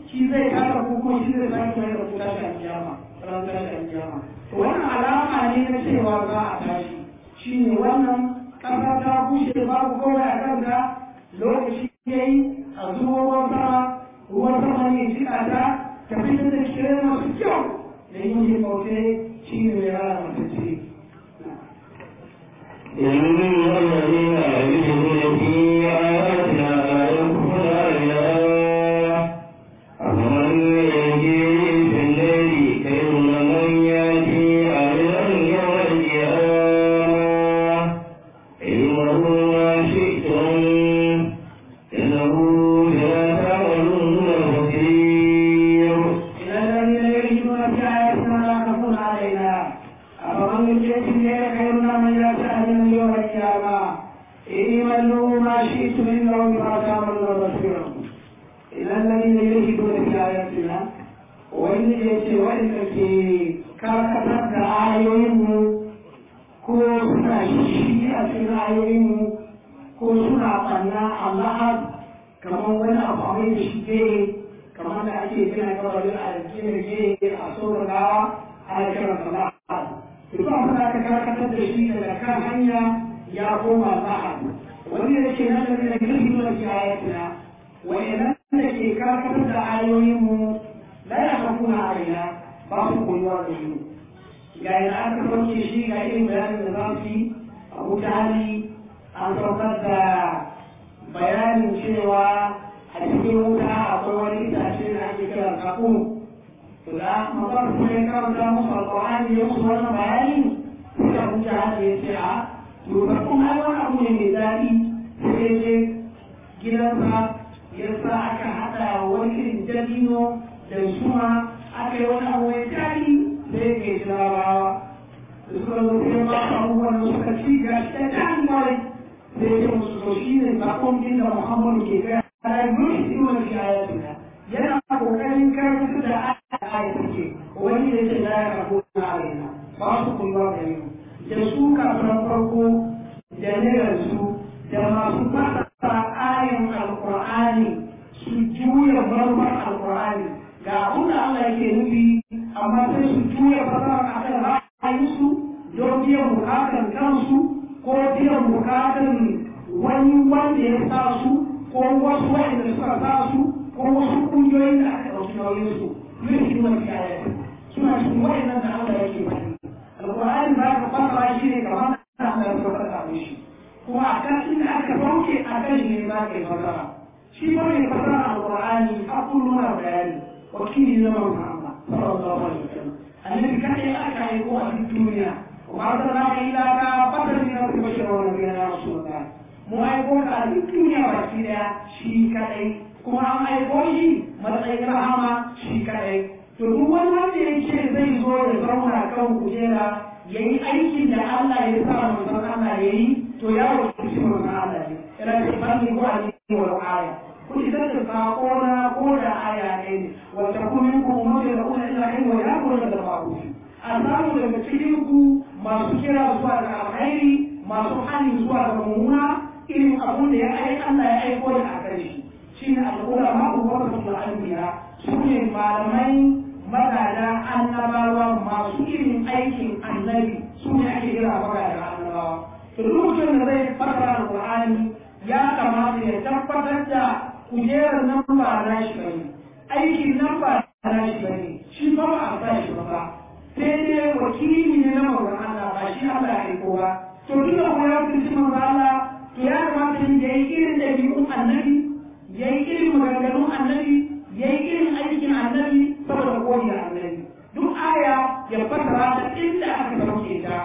shi zai kasa ko shi zai sake mai da ku tashi a kiyama ran tashi a kiyama to wannan alama ne na cewa za a tashi shine wannan kasa ta bushe babu kowai a kanta lokaci yayi a zuwa ruwan sama ne jika ta fitar da shirin masu kyau da yin bauta shi ne mai rana matacce إن الذين يجدون في آياتنا لا يكفرون عليها أفمن يجري في الليل خير من يأتي عاملا يوم القيامة علمه ما شئتم إنه بما تعملون بصير. إن الذين يجدون في آياتنا لا يكفرون عليها أفمن يجري في الليل خير من يأتي عاملا يوم القيامة اعملوا ما شئتم إنه بما تعملون بصير. إلى الذين يجدون في آياتنا وإن يأتي وإن في كركتك آيوهم كوسنا شيئا في آيوهم كوسنا قلنا الله كما وانا أفعمي بشيء كما نأتي بنا كرجل على الجنة أصور الله على كرة الله يقول هناك كركتك شيئا لكان هيا يقوم الله وإن يأتي الذين يجدون في آياتنا وإن التي كركتك آيوهم لا يخافون عليها بعضهم يوردون يعني أنا كنت شيء قايل بيان النظام في أبو تعالي أن تركت بيان شيوا حديثه تعالى أقوالي تأشير عندك الحكوم فلا مطار سليك رمضان القرآن يوصل بيان في أبو تعالي يسعى يوفقكم أيضا أبو الميزاني سيجي جلسة يسعى حتى ولكن جدينه da suma aka yi wani abu ya tari sai ke jirawa da suka zo sai ba abubuwan da suka ci ga shi ta tari mawai sai ya musu so shi ne sakon din da Muhammadu ke gaya a yi mulki wani shayatuna yana kokarin karfi da aya take wani da ce ya karbo na arena ba su kuma da yau da su kafin farko da su da masu fasa ayin alkur'ani su juya barbar alkur'ani ga abin da Allah yake nufi amma sai su juya fasara a kan ra'ayinsu don biyan bukatan kansu ko biyan bukatan wani wanda ya sa su ko wasu wanda suka sa su ko wasu kungiyoyin da aka ɗauki nauyin su yin hidimar kiyaye suna cikin wa'annan da Allah yake faɗi alƙur'ani ba ka fasara shi ne kamar da Allah ya saukar da shi kuma a kan inda aka sauke a kan shi ne za ka yi fasara shi ba ne fasara alƙur'ani a kullum na bayani wakili zama Muhammad sallallahu alaihi wasallam annabi kai aka yi ko a duniya wa arsalna ila ka fatan min al-bashar wa nabiyina ya rasulullah mu ai ko ka a duniya baki daya shi kadai kuma an ai ko shi matsayin rahama shi kadai to duk wani wanda yake zai zo ya zauna kan kujera yayi aikin da Allah ya sa manzon Allah yayi to ya wuce manzon Allah ne ina ce bani ko a wa aya kun idan da sakona ko da aya ne wata kuma ku ummatu da kuma illa kai wa ya kula da ma'ruf a samu daga cikin ku masu kira zuwa ga alkhairi masu hali zuwa ga mummuna irin abun da ya ai Allah ya aiko da akan shi shine al-ulama wa rasul al-anbiya sune malamai magada annabawa masu irin aikin annabi sune ake kira magada annabawa to lokacin da zai fara alqur'ani ya kamata ya tabbatar da kujerar nan ba na shi bane aikin nan ba na shi bane shi ba a sa shi ba sai dai wakili ne na mauran Allah ba shi Allah ya aiko ba to duk da ya fi manzo Allah to ya kamata ya yi irin dabi'un annabi ya yi irin maganganun annabi ya yi irin aikin annabi saboda koyi annabi duk aya ya fasara ta inda aka dauke ta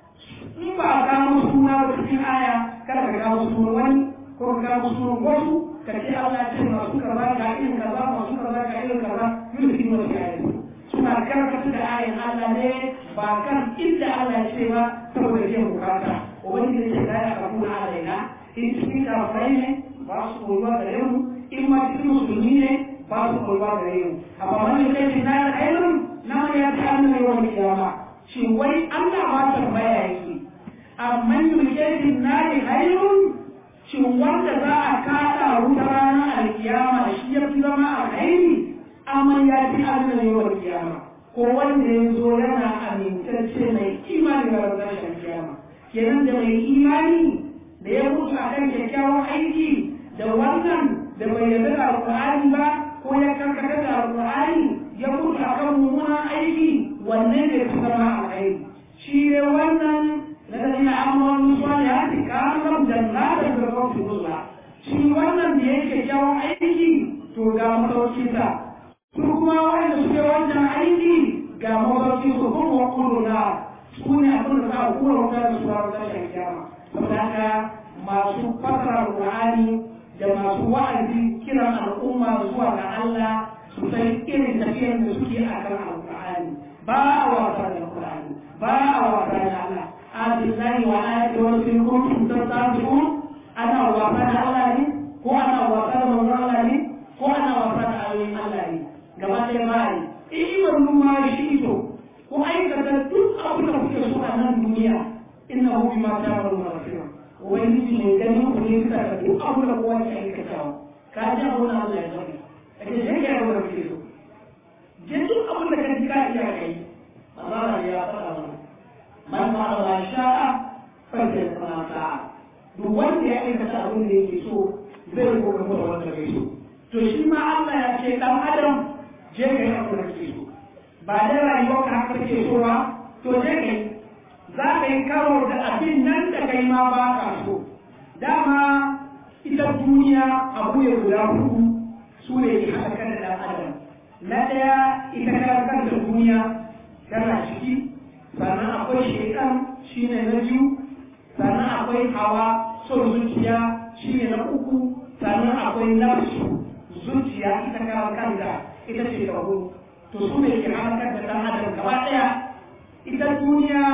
in ba a gano suna da cikin aya kada ka gano sunan wani ko ka gano sunan wasu ka ce Allah ya ce masu kaza ga irin kaza masu kaza ga irin kaza yulki mu da ayi suna karkata da ayin Allah ne ba kan inda Allah ya ce ba saboda yin bukata wani da ce da ya kafu na alaina in cikin kafai ne ba su koyuwa da yau in ma cikin musulmi ne ba su koyuwa da yau amma wani kai ce na ayyun na ya ta annabi wa kiyama shi wai Allah ba tambaya yake amma yulki na ayyun shin wanda za a kada wuta ranar alkiyama shi ya fi zama alkhairi aman ya fi amina yawan kiyama ko wanda ya zo yana amintacce mai imani ga rashin kiyama kenan da mai imani da ya mutu akan kyakkyawan aiki da wannan da bai yarda da alƙur'ani ba ko ya karkata da alƙur'ani ya mutu akan mummunan aiki wannan ne su zama alkhairi shi ne wannan na da ina amuran salihati kamar jannatin da kawai zuwa shi wannan da yake kyakkyawan aiki to ga masaukinsa su kuma wanda suke wannan aiki ga masauki su kuma kuluna su ne abin da za a kura wuta da su rawar tashin kyama saboda haka masu fasara Qur'ani da masu wa'azi kiran al'umma zuwa ga Allah su san irin tafiyar da suke a kan Al-Qur'ani ba a wasa da Qur'ani ba a wasa da Allah Abdullahi wa ayati wa fil kuntum tasabiqun ana wasa da Allah ne ko ana wasa da manzon Allah ne ko ana wasa da ayoyin Allah ne gaba ɗaya ba ne imanu ma shi to ko aikata duk abin da kuke so a nan duniya innahu bima ta'maluna basir ubangiji ne ganin ku ne bisa ga duk abin da kowa ke aikatawa ka ji abin da Allah ya zaɓi ake je ka yi abin da kuke so je duk abin da ka ji ka iya kai Allah ya faɗa mana man fa'ala ma sha'a fa sayasma sa'a duk wanda ya aikata abin da yake so zai ko kuma wanda bai so to shi ma Allah ya ce dan adam je ka yi abin da kake so ba da rayuwar ka haka kake so ba to je ka yi za ka yi karo da abin nan da kai ma ba ka so dama ita duniya abu ya guda hudu su ne ke haɗa kan da ɗan adam na ɗaya ita karakar da duniya tana ciki sannan akwai shaitan shi ne na biyu sannan akwai hawa son zuciya shi ne na uku sannan akwai nafsu zuciya ita karakar da ita ce ta hudu to su ne ke haɗa da ɗan adam gaba ɗaya ita duniya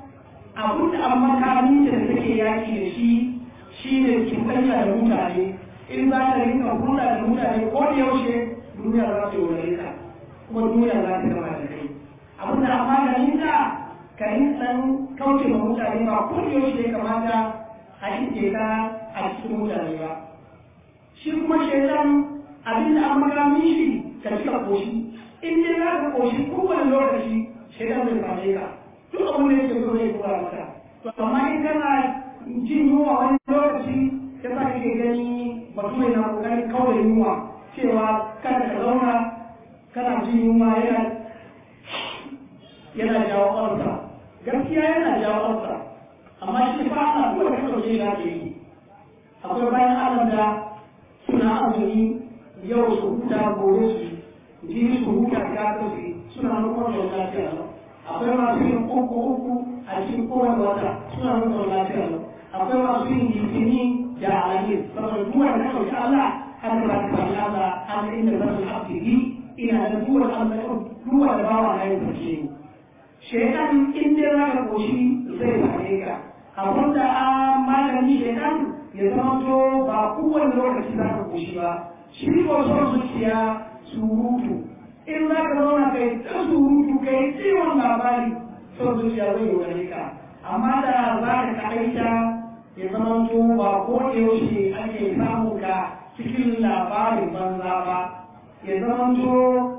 abin da an makami da take yaki da shi ne cuɗanya da mutane in za ta rinka hulɗa da mutane ko da yaushe duniya za ta yi ka kuma duniya za ta gama da kai abin da an maganin ta ka yi ɗan kauce ma mutane ba ko da yaushe ya kamata a shige ka a cikin mutane ba shi kuma shaitan abin da an makamin shi ka cika koshi in dai za ka koshi kowane lokaci shaitan zai same ka duk abin da yake so zai kura maka to amma in kana jin yunwa wani lokaci ya sa kake gani bature na kokarin kawai yunwa cewa kada ka zauna kana jin yunwa yana jawo ƙwarsa gaskiya yana jawo ƙwarsa amma shi fa ana kuma ka ɗauke da ke yi akwai bayan Allah da suna azumi yau su huta gobe su ji su huta ta kasi suna nufar da lafiya akwai masu yin uku a cikin kowane wata suna nufar lafiya akwai masu yin litini da alaƙi saboda duwar da ɗauki Allah har da ta sami Allah har da inda zan haƙiƙi ina da duwar da bawa na yin fashe ni shaitan in dai za ka koshi zai same ka abin da a magani shaitan ya zama to ba kowane lokaci za ka koshi ba shi ko son zuciya surutu in za ka zauna kai ta surutu kai ciwon labari son zuciya zai yi wani ka amma da za ka kaɗaita ya zama to ba ko da yaushe ake samun ka cikin labarin banza ba ya zama to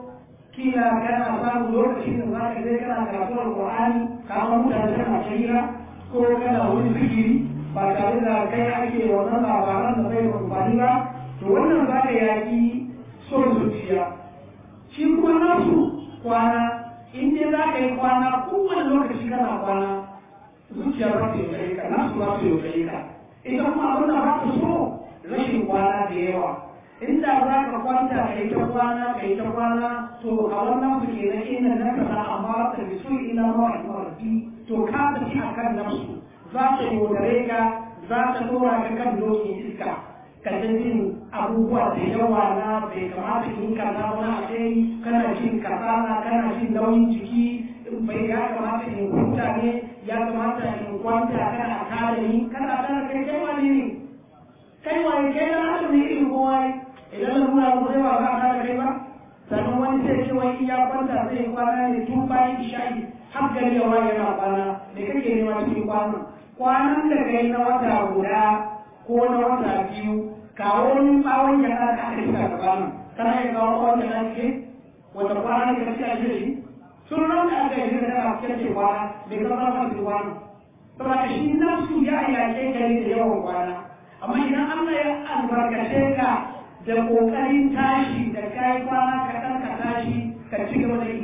kila kana samun lokacin da za ka je kana karatu alƙur'ani ka ga mutane kana shahira ko kana wani zikiri ba tare da kai ake wannan labaran da zai amfani ba to wannan za ka yaƙi son zuciya shi kuma nasu kwana in dai za ka yi kwana kowane lokaci kana kwana zuciya za ta yaudare ka nasu za su yaudare ka ita kuma abin da ba ka so rashin kwana da yawa inda za ka kwanta ka yi ta kwana to a wannan su ke na ina na kasa amma ta bi su ina mawarfi to ka tafi a kan nafsu za ta yaudare ka za ta tura ka kan dokin iska ka jin abubuwa da yawa na bai kamata in kaza wani alheri kana jin kasala kana jin nauyin jiki bai ya kamata in huta ne ya kamata in kwanta kana kare ni kana kai wani ne kai wani kai na haka ne irin kowa idan da muna rubuta ba za a kare kai ba sannan wani sai ce wani ya kwanta zai kwana ne tun bayan isha'i har gari yawa yana kwana da kake nema cikin kwanan da kai na wata guda ko na wata biyu kawo wani bawon yana da aka rika gabanin kana ya kawo bawon yana ke wata kwana ne ka ce shi sun ran da aka yi da aka ce kwana bai ka ba su kwana saboda shi nafsu ya yaƙe gari da yawan kwana amma idan Allah ya albarkace ka da kokarin tashi da kai kwana kaɗan ka tashi ka ci gaba da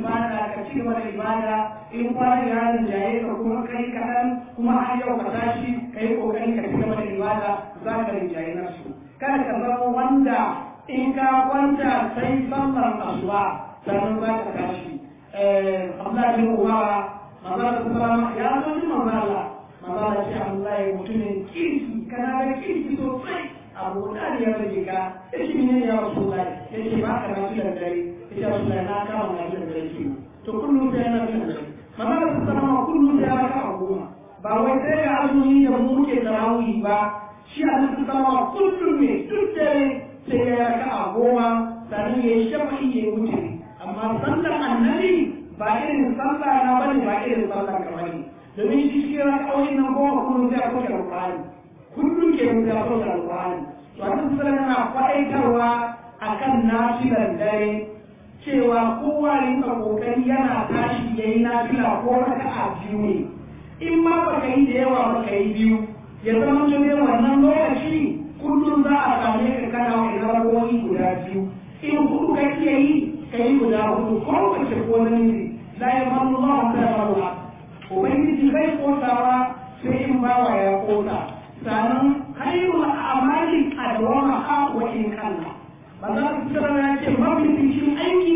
ibada in kwana ya rinjaye ka kuma kai kaɗan kuma har yau ka tashi ka yi kokari ka ci gaba da ibada za ka rinjaye nafsu kada ka zama wanda in ka kwanta sai sallar asuba sannan za ka tashi Abdullahi bin Umar manzala sallama ya zo ni manzala ce Allah ya mutumin kirki kana da kirki sosai abu da ya rage ka yace ne ya Rasulullahi yace ba ka na da dare yace Rasulullahi na kama na da dare ki to kullum sai na da dare manzala sallama kullum sai ya ka goma ba wai sai ga azumi da mu muke tarawih ba shi Allah sallama kullum ne duk dare sai ya ka goma sannan ya shafi ya wuce amma sallar annabi ba irin sallah na bane ba irin sallar ka bane domin shi cikin raka'o'in nan goma kullum sai a soke alƙur'ani kullum ke mun ya soke alƙur'ani to a cikin sallar na faɗaitarwa akan nafilar dare cewa kowa rinka kokari yana tashi yayi nafila ko raka'a biyu ne in ma baka yi da yawa baka yi biyu ya zama ne wannan lokaci kullum za a same ka kana wani raka'o'i guda biyu in hudu ka iya yi ka yi guda hudu ko wace ko namiji la yamallu Allahu ta'ala ubangiji zai kotawa sai in bawa ya kota sannan hayrul a'mali adwama wa in kalla manzo sallallahu ya ce mafificin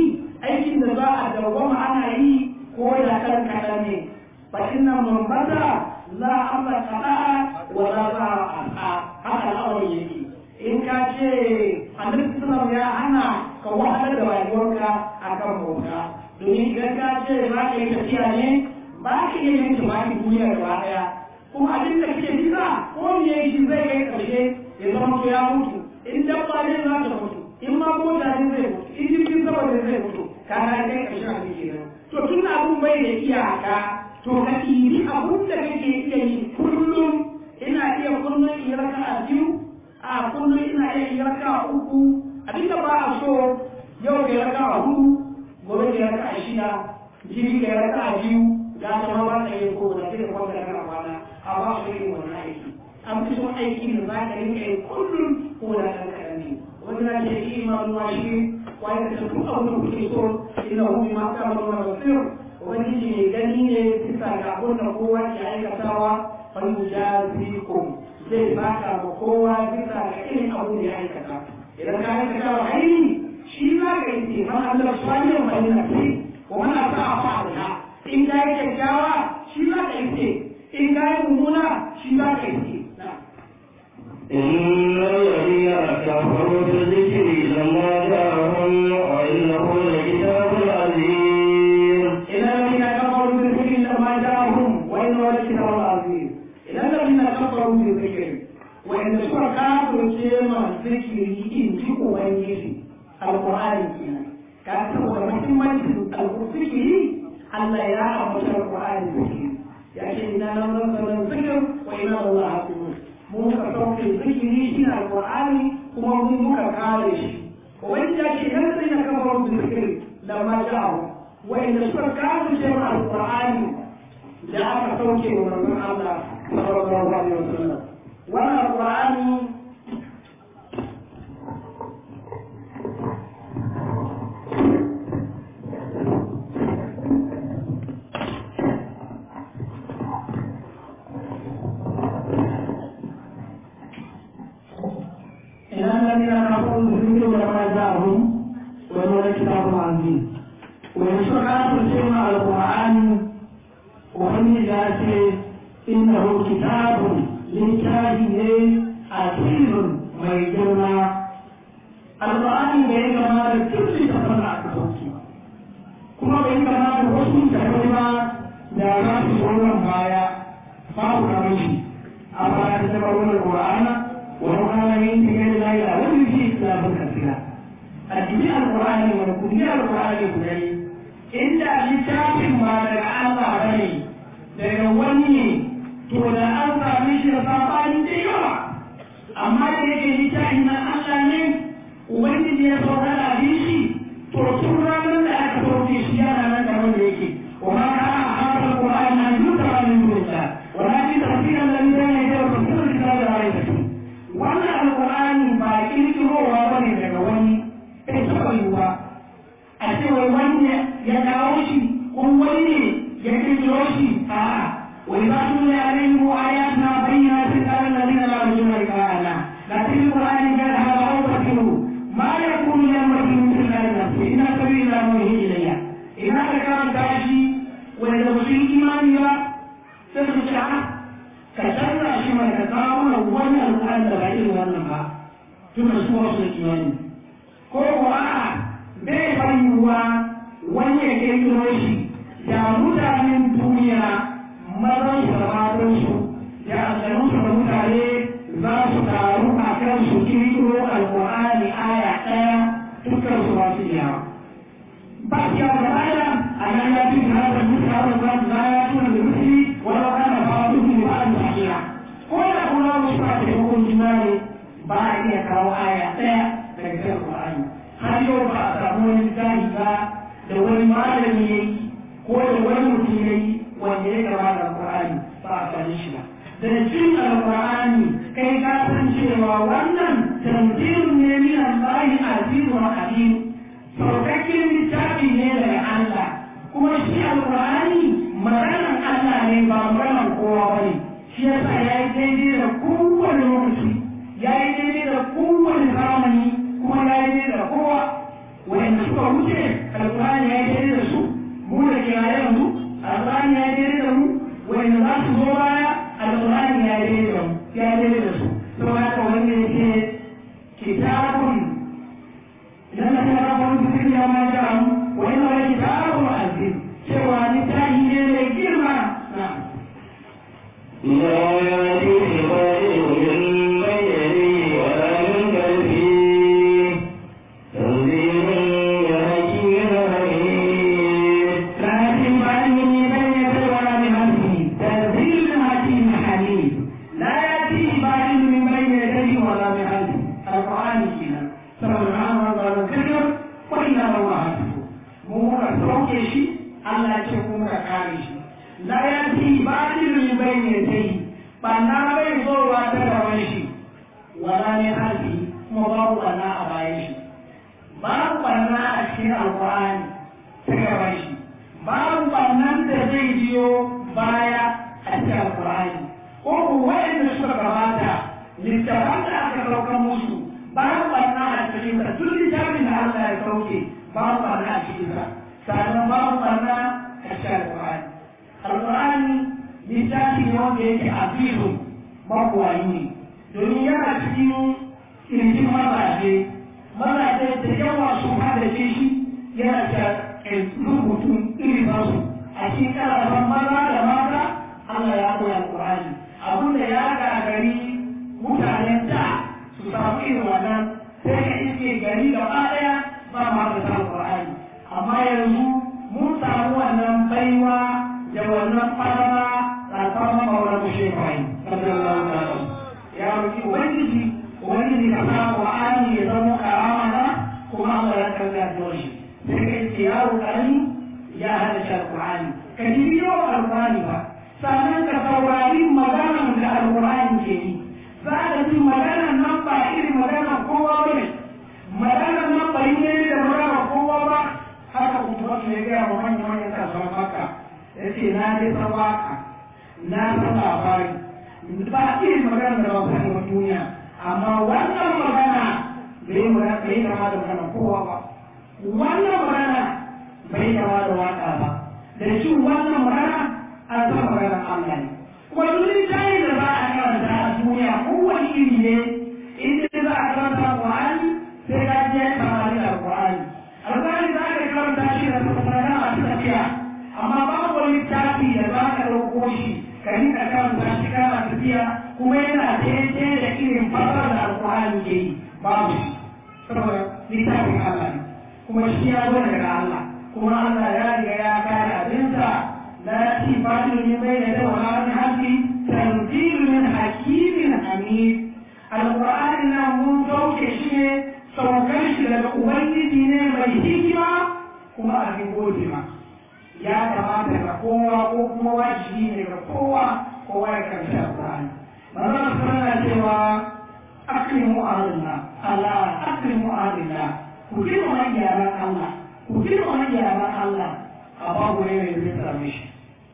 aikin da za a dawwama ana yi ko da kan kadan ne fa inna man bada la amra qada'a wa la za'a haka al'amari yake in ka ce annabi sallallahu ya hana ka wahalar da rayuwarka akan bauta domin idan ka ce za ka yi tafiya ne ba ka iya yin tumaki duniya gaba daya kuma abin da kake bisa ko me shi zai kai karshe ya zama to ya mutu in dabba ne za ta mutu in ma mota ne zai mutu in jirgin sama ne zai mutu ka na kai karshen abin kenan to tun abun bai da iyaka to ka ɗibi abun da kake iya yi kullum ina iya kullum in raka'a biyu a kullum ina iya in raka'a uku abin da ba a so yau ka raka'a hudu gobe ka raka'a shida jibi ka raka'a biyu ya zama ba ka yi ko da kake kwanta kana kwana a ba su yi wannan aiki an fi son aiki da za ka rinka yi kullum ko da ɗan kaɗan ne wani na ce imanin washi wani da duk abin da kuke so ina hu ma ta mana basir wani ne gani ne bisa ga abin da kowa ke aikatawa wani mujazikum zai baka ma kowa bisa ga irin abin da ya aikata idan ka aikata wa aini shi za ka yi ce man Allah subhanahu wa ta'ala wa man asa'a fa'ala in ka yi kyakkyawa shi za ka yi ce in ka yi mummuna shi za ka yi ce إن الذين كفروا بالذكر لما جاءهم وإنه لكتاب عزيز إن الذين كفروا بالذكر لما جاءهم وإنه لكتاب عزيز إن الذين كفروا بالذكر وإن شركاء كما الذكر إن جئوا وإن القرآن كان هو محمد الذكر Allah ya ambata Al-Qur'ani zikiri ya ce ina nan nan zikir wa ina Allah hafiz mu muka sauke zikiri shi Al-Qur'ani kuma mu muka kare shi wani ya ce nan sai na kafa zikiri da ma ja'u wa inda suka kare shi Al-Qur'ani da aka sauke wa manzon Allah sallallahu alaihi wasallam wannan Al-Qur'ani الذين كفروا بالذكر لما جاءهم وهو كتاب عزيز ويشرع تسمع القرآن ومن ذاته إنه كتاب لكتابه عزيز ويجمع القرآن بينما كل تفرع كما بينما الرسل تكلم دارات سورة بايا فاو كمشي أفلا تتبعون القرآن ولو كان من غير الله لوجد فيه اختلافا كثيرا. الجميع القرآن والكلية القرآن كلي إلا لتاب ما لعل عليه ليوني تولى أنت مش رفاقان ديوما أما يجي لتاب من الله وين يصور على بيشي ترسل من roshi a'a وإذا تتلى عليهم آياتنا بينات قال الذين لا يرجون لقاءنا لكن القرآن قال هذا أوبته ما يكون لأمرهم مثل نفسه إن سبيل الله موحي إلي إن هذا كان داشي وإذا مسلم إيمانيا تسمع كتبنا شما كتابنا وأنا القرآن تبعيه وأنا ثم سورة الإيمان كوكو بيبايوا وأنا كيف روشي يا مدى الدنيا mazan su da matansu ya asalin su da mutane za su taru a kan su kirkiro alƙur'ani aya ɗaya dukkan su masu yawa ba su yawa da aya a nan ya fi da hada mutane za su zaya tuna da musulmi wani ana ba su su ba a tafiya ko da kuma musu a taimakon juna ne ba a iya kawo aya ɗaya daga kan alƙur'ani har yau ba a samu wani zahi ba da wani malami ya yi ko da wani mutum ya yi wanda ya gaba da Al-Qur'ani ba a sani shi ba. Da jin Al-Qur'ani kai ka san cewa wannan tanzilun ne min Allah azizun hakim. Saukakken littafi ne daga Allah kuma shi Al-Qur'ani maganar Allah ne ba maganar kowa ba ne. Shi yasa ya yi daidai da kowane lokaci, ya yi daidai da kowane zamani kuma ya yi daidai da kowa. Wanda suka wuce Al-Qur'ani ya yi daidai da su, mu da ke yanzu القرآن يا جيرهم وإن الله سبحانه القرآن يا جيرهم يا جيرهم سواء كان كتاب لما تنظروا في الدنيا ما جاءهم وإنه كتاب عزيز سواء نتاهي لكلمة نعم لا يأتيه الباطل من بين يديه ولا من خلفه تنزيل من حكيم حميد لا يأتيه باطل من بين يديه ولا من خلفه القرآن كنا سبحانه وتعالى وإلا الله mu ka sauke shi Allah ce kuma ka kare shi la yati batil min bayni yadayhi banna bai zo wa ta gaban shi wala ne hali kuma babu banna a bayan shi babu banna a cikin alqur'ani ta gaban shi babu bannan da zai biyo baya a cikin alqur'ani ko wanda suka gabata littafan da aka ɗaukar musu babu banna a cikin sa duk littafin da Allah ya sauke babu barna a cikin sa sannan babu barna a cikin alƙur'ani alƙur'ani littafi ne wanda yake azizu mabuwayi ne domin yana cikin kirjin mazaje da yawa sun haddace shi yana da rubutun irin nasu a cikin ƙarfafan maza da mata Allah ya koya alƙur'ani abinda ya gagari mutanen da su samu irin wannan sai ka iske gari gaba ɗaya ba ma da samun Qur'ani amma yanzu mun samu wannan baiwa da wannan fara da fara mawla mushrikai sallallahu alaihi wasallam ya roki ubangiji ka sa Qur'ani ya zama karama kuma Allah ya karɓa doshi sai ka iske yaro ƙarami ya hada Qur'ani ka biyo Al-Qur'ani ba sannan ka saurari maganar da Al-Qur'ani ke yi za ka ji maganar nan ba irin maganar kowa ba ne maganar nan ba yi ne da maganar kowa ba haka kuma ya gaya wa manyan kasuwar maka ya ce na dai san waka na san labari ba irin maganar da ba sani wa duniya amma wannan magana bai kama da maganar kowa ba wannan magana bai kama da waka ba da shi wannan magana an san maganar Allah ne kuma duk littafin da za a karanta a duniya kowane iri ne inda za a karanta Qur'ani sai ka je kamar Al-Qur'ani Al-Qur'ani za ka karanta shi da fasara a tafiya amma babu wani littafi da za ka ɗauko shi ka rika karanta shi kana tafiya kuma yana daidai da irin fasara da Al-Qur'ani ke yi babu shi saboda littafin Allah ne kuma shi ya zo daga Allah kuma Allah ya riga ya kare abinsa لا يأتي باطل من بين يديه ولا من خلفه تنزيل من حكيم حميد القرآن من فوق شيء سوكر shi daga ubangiji ne mai hikima kuma abin godima ya kamata ga kowa ko kuma wajibi ne ga kowa ya karanta alqur'ani manzon sallallahu cewa akrimu ahlillah ala akrimu ahlillah ku girma yaran Allah a babu ne mai zai same shi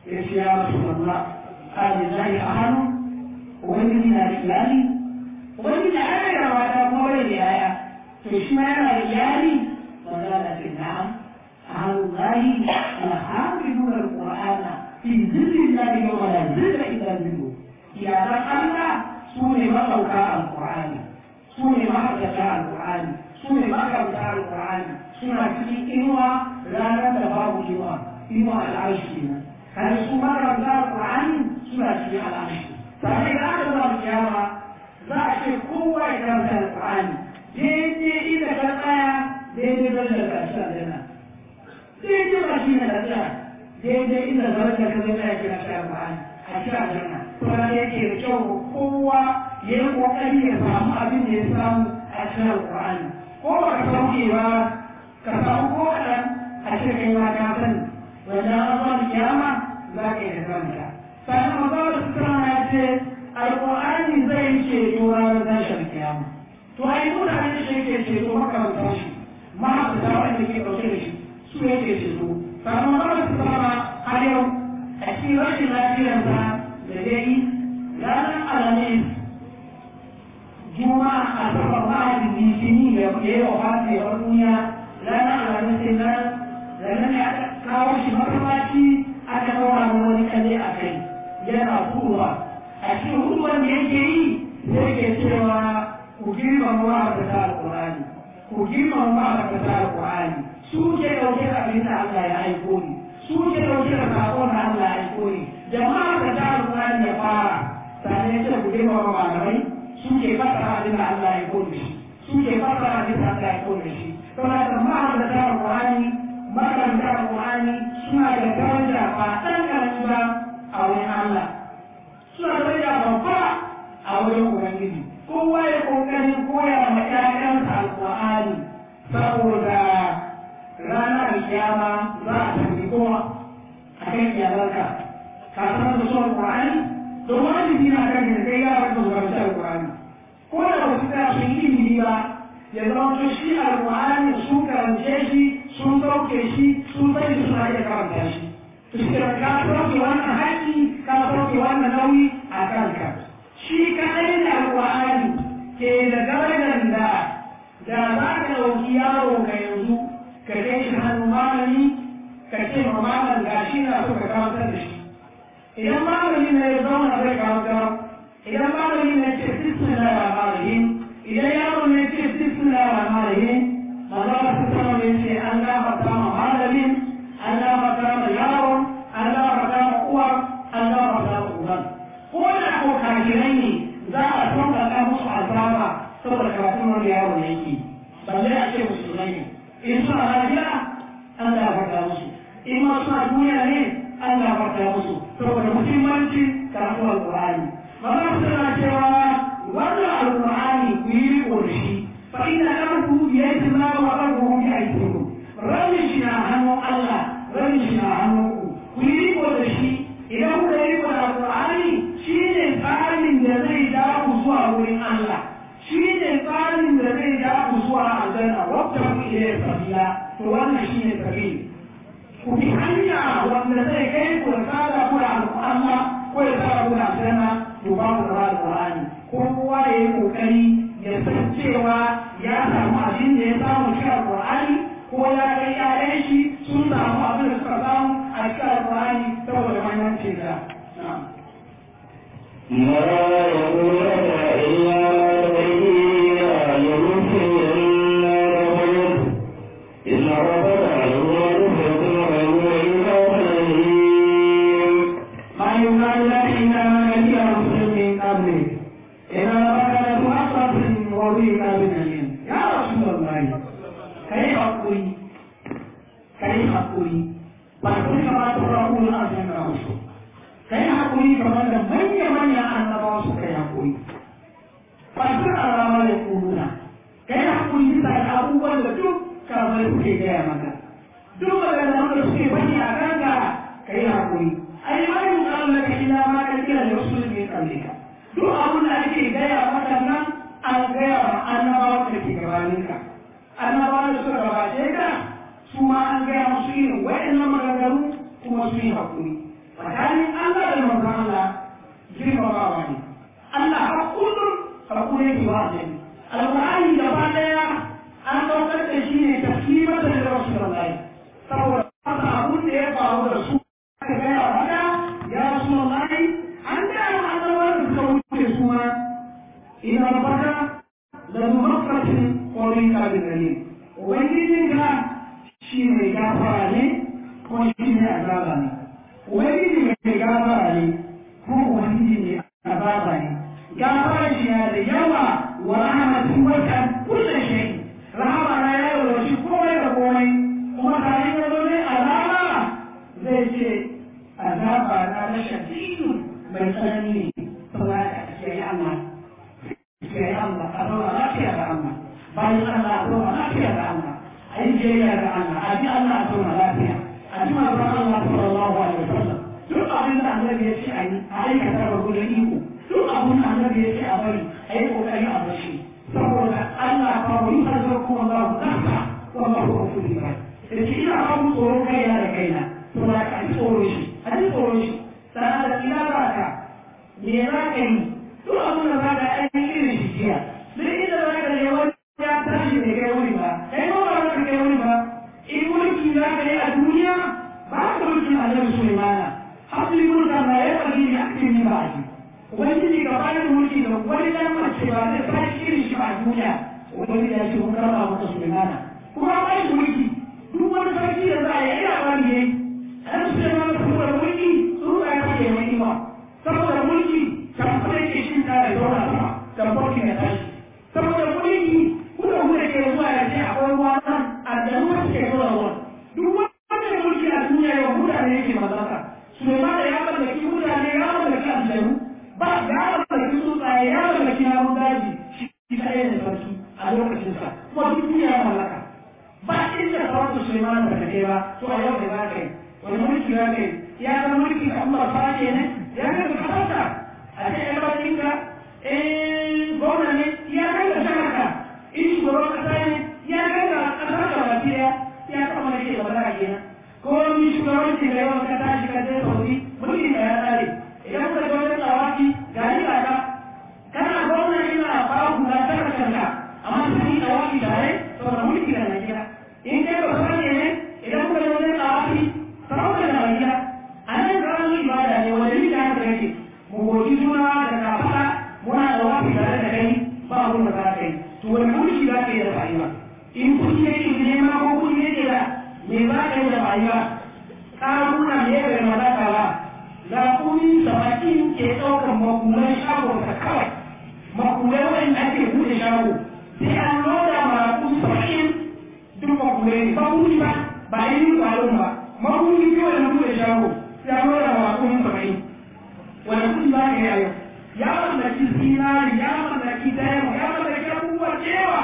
ya ce ya rasu Allah alillahi a hannu ubangiji na da iyali ubangiji na yana da mata kuma bai da yaya to shi ma yana da iyali wanda da ce na'am a hannun lahi alhamdulillah alqur'ana fi zillin lahi wa la zilla illa zillu iyalan Allah su ne maɗauka alqur'ani su ne mahaddata alqur'ani su ne makaranta alqur'ani suna cikin inuwa ranar da babu inuwa al'arshi kenan kan su makaranta alqur'ani suna cikin al'arshi sai da aka zama kiyama za a ce kowa ya karanta alqur'ani daidai inda ka tsaya daidai da ka tsaya daidai ba shi ne da tsaya daidai inda zarka ka zai tsaya kira shi alqur'ani a kira janna to da yake da kyau kowa ya yi kokari ya samu abin da ya samu a cikin alqur'ani ko ba ka sauke ba ka samu ko kaɗan a ce kai ma ka sani wanda an zama kiyama za ka yi da kanka sannan maza da sutura ya ce alƙur'ani zai ceto ranar tashin kiyama to ai mutane da shi ke ceto makarantar shi mahaifata wanda ke ɗauke da shi su yake ceto sannan maza da sutura har yau a cikin rashin lafiyarsa da dai ranar alamis juma'a a saman mahaifi litini da ya yi wa fata ya duniya ranar alamis sai nan ranar ya kawo shi masallaci aka kawo wani kaje a kai yana turuwa a cikin huduwan da yake yi sai ke cewa ku girmama ma'aikata alƙur'ani ku girmama ma'aikata alƙur'ani su ke ɗauke da abin da Allah ya aiko ni su ke ɗauke da saƙon da Allah ya aiko ni jama'a da ta alƙur'ani ya fara sannan ya ce ku girmama malamai su ke fasara abin da Allah ya aiko ni shi su ke fasara abin da Allah ya aiko ni shi saboda da ma'aikata alƙur'ani makaranta alƙur'ani suna da daraja ba ɗan ƙarfi ba a wurin Allah suna da daraja babba a wurin Ubangiji kowa ya ƙoƙarin koya ma ƴaƴansa alƙur'ani saboda ranar kiyama za a tafi kowa a kan iyalanka ka sanar da son Qur'ani don wajibi na kan da kai yara ka zuwa shi Qur'ani ko da ba su ta su yi ilimi ba ya zama to shi Qur'ani su karance shi sun sauke shi sun sai su suna iya karanta shi to shi da ka sauke wannan haƙƙi ka sauke wannan nauyi a kanka shi kaɗai da Qur'ani ke da darajar da za ka ɗauki yaro ka yanzu ka kai shi hannun malami ka ce ma malam ga shi na so ka karantar da shi idan malami ne ya zauna zai karantar idan malami ne ce bismillah rahman rahim idan yaro ne ce bismillah rahman rahim maza da su sama ne ce an gafarta ma malamin an gafarta ma yaron an gafarta ma uwar an gafarta ma uban ko da ko kakirai ne za a sauƙaƙa musu azaba saboda karatun wani yaro ne yake balle a ce musulmai ne in suna lafiya an gafarta musu in ma suna duniya ne an gafarta musu saboda muhimmanci karatu alƙur'ani maza suna cewa wannan alƙur'ani ku yi riko da shi fa ina ɗanku ya yi tunana wa ɗanku ya yi tsoro rabin shi na hannun Allah rabin shi na hannun ku yi riko da shi idan kuka yi riko da alƙur'ani shi ne tsarin da zai ja ku zuwa wurin Allah shi ne tsarin da zai ja ku zuwa aljanna wata ku iya sabila to wannan shi ne sabili ku bi hanya wanda zai kai ku da tsada ku da alƙur'ani ko ya tsara ku da aljanna to ba ku da alƙur'ani kowa ya yi ƙoƙari ya san cewa ya samu abin da ya samu cikin alƙur'ani ko ya kai ƴaƴan shi sun samu abin da suka samu a cikin alƙur'ani saboda mahimmancin sa. ما يقولون إلا بينا يمثل النار إن ربك هو الرفق الرحيم ما يقال إلا الذي أرسل من قبلك إذا ربك لتؤخذ وبك باليمين يا رسول الله كيف أقول فأقول كما تقرؤون أرسل الرسول kai hakuri kamar da manya annabawa suka yi hakuri fasir alama da kuruna kai hakuri bisa da abubuwan da duk kamar suke gaya maka duk magana da suke bani a kanka kai hakuri ai ma yin Allah ka ila ma ka kira da wasu ne kallika duk abun da ake gaya maka nan an gaya wa annabawa da ke gabaninka annabawa da suka gabace ka su ma an gaya musu irin wa'annan maganganu kuma su yi hakuri tsakanin Allah da manzon Allah girmamawa ne Allah har kullum hakuri yake ba ne alƙur'ani gaba ɗaya an ɗaukar da shi ne tafkimar da Rasulullahi saboda haka abun da ya faru da su aka gaya haka ya Rasulullahi an gaya wa annabawan da suka wuce su ma ina baka da mafakatin ƙwarin kabin gari ubangijin ka shi mai gafara ne ko shi ne azaba ne ubangiji mai gafara ne ko ubangiji ne azaba ne gafara shi na da yawa wa rahmatin wata kulle shi rahama na yawa da shi komai da komai kuma tare da dole azaba zai ce azaba na shadidu mai tsanani ne saboda ka yi Allah kiyaye Allah a zauna lafiya da Allah bayan Allah a zauna lafiya da Allah a yi jayayya da Allah a ji Allah a zauna lafiya a ji manzon Allah sallallahu alaihi wasallam duk abin da annabi ya ce a yi a aikata ba gudun iko duk abin da annabi ya ce a bari a yi kokari a bashi saboda Allah fa wa yi hazar kuma za ku nasa wallahu ghafurur rahim da ke ina ba mu tsoro kaina da kaina saboda ka ji tsoro shi a ji tsoro shi sannan da ina za ka me za ka yi duk abin da za ka ainihin irin shi jiya duk inda za ka je wani ya tashi da kai wuri ba kai ma ba za ka kai wuri ba in mulki za ka yi a duniya ba ka mulkin annabi Sulaimana hasli mulka ma ya fadi ni akin ni ba ji ubangiji ka bani mulki da wani dan mace ba zai tashi irin shi a duniya ubangiji ya ce mun karama maka Sulaimana kuma ba shi mulki duk wani sarki da za a yi ina ba ni yayi annabi Sulaimana kuma da mulki su ya fadi mai ima saboda mulki tamfar yake shi ta da zauna sama tamfar ki ya tashi saboda mulki kuma kuma ke zuwa ya ce akwai ruwa nan a da ruwa ke zuwa ruwa duk wanda mulki a duniya yau mutane yake mazaka Suleiman da ya mallaki mutane ya mallaki aljanu ba ya mallaki tsuntsaye ya mallaki namun daji shi kaɗai ne sarki a lokacinsa kuma duk duniya ya mallaka ba inda sarauta Suleiman da kake ba to a yau da za ka yi wani mulki za ka yi ya zama mulki da Allah fara ke ne ya ga ka kasarta a ce ya ba ɗinka gwamna ne ya kai da shaharka in shugaban kasa ne ya kai da kasar da baki ɗaya ya kama da ke da bala kenan ko ni shugabanci da yawan ka tashi ka je sauri mulki da ya tsare idan ka zo da tsawaki ga ni ba ka kana gwamna ina fara kula da kanka amma sai da waki tare saboda mulki da Najeriya in kai ba sani ne idan ka zo da tsawaki sarauta da Najeriya a nan garin ibada ne wanda ni da haka yake mu goji juna da kafara muna da waki tare da kai ba abun da za ka yi to wani mulki za ka yi da rayuwa in kuɗi yake nema ko kuɗi yake da me za ka yi da rayuwa ƙaruna ne bai malaka ba ga kuni sabakin ke ɗaukar makulai shago ta kawai makulai wanda ake buɗe shago sai an loda maraku 70 duk makulai ne ba kuni ba ba yi ƙwaron ba makuli kawai na buɗe shago sai an loda maraku 70 wanda kuni ba ka yi yau ya mallaki zinari ya mallaki diamond ya mallaki abubuwa da yawa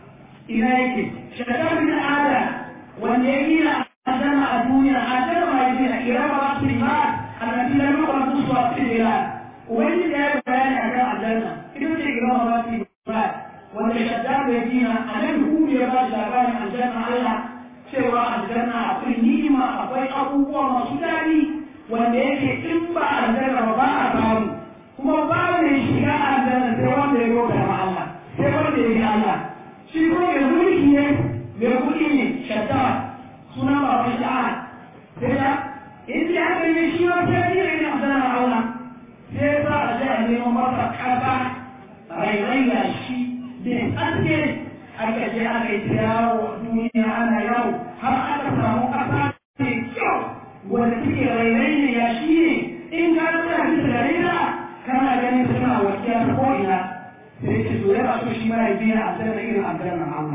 ina yake shakar da ada wanda ya gina aljanna a duniya aljanna ma ya gina irama ba su lima allati lam yuqad tuswa fi bilad wani da ya bayani akan aljanna ita ce irama ba su lima wanda shaddad ya gina anan hu ya ba shi labarin aljanna Allah cewa aljanna akwai ni'ima akwai abubuwa masu daɗi wanda yake in ba aljanna ba a samu kuma ba mai shiga aljanna sai wanda ya roƙa ma Allah sai wanda ya yi Allah shi ko mai mulki ne mai kuɗi ne shaddad suna ba wani sha'ad sai da in ji haka ne shi ma sai yi ne a sanar Allah sai za a ji a neman masa ƙasa rairaya shi da aske aka je aka yi yawo duniya ana yawo har aka samu ƙasa mai kyau wanda take rairayi ya shi ne in ka tsaya bisa da raira kana ganin suna wakiya ta ko'ina sai ce to yana so shi ma ya biya a sanar da irin aljannan Allah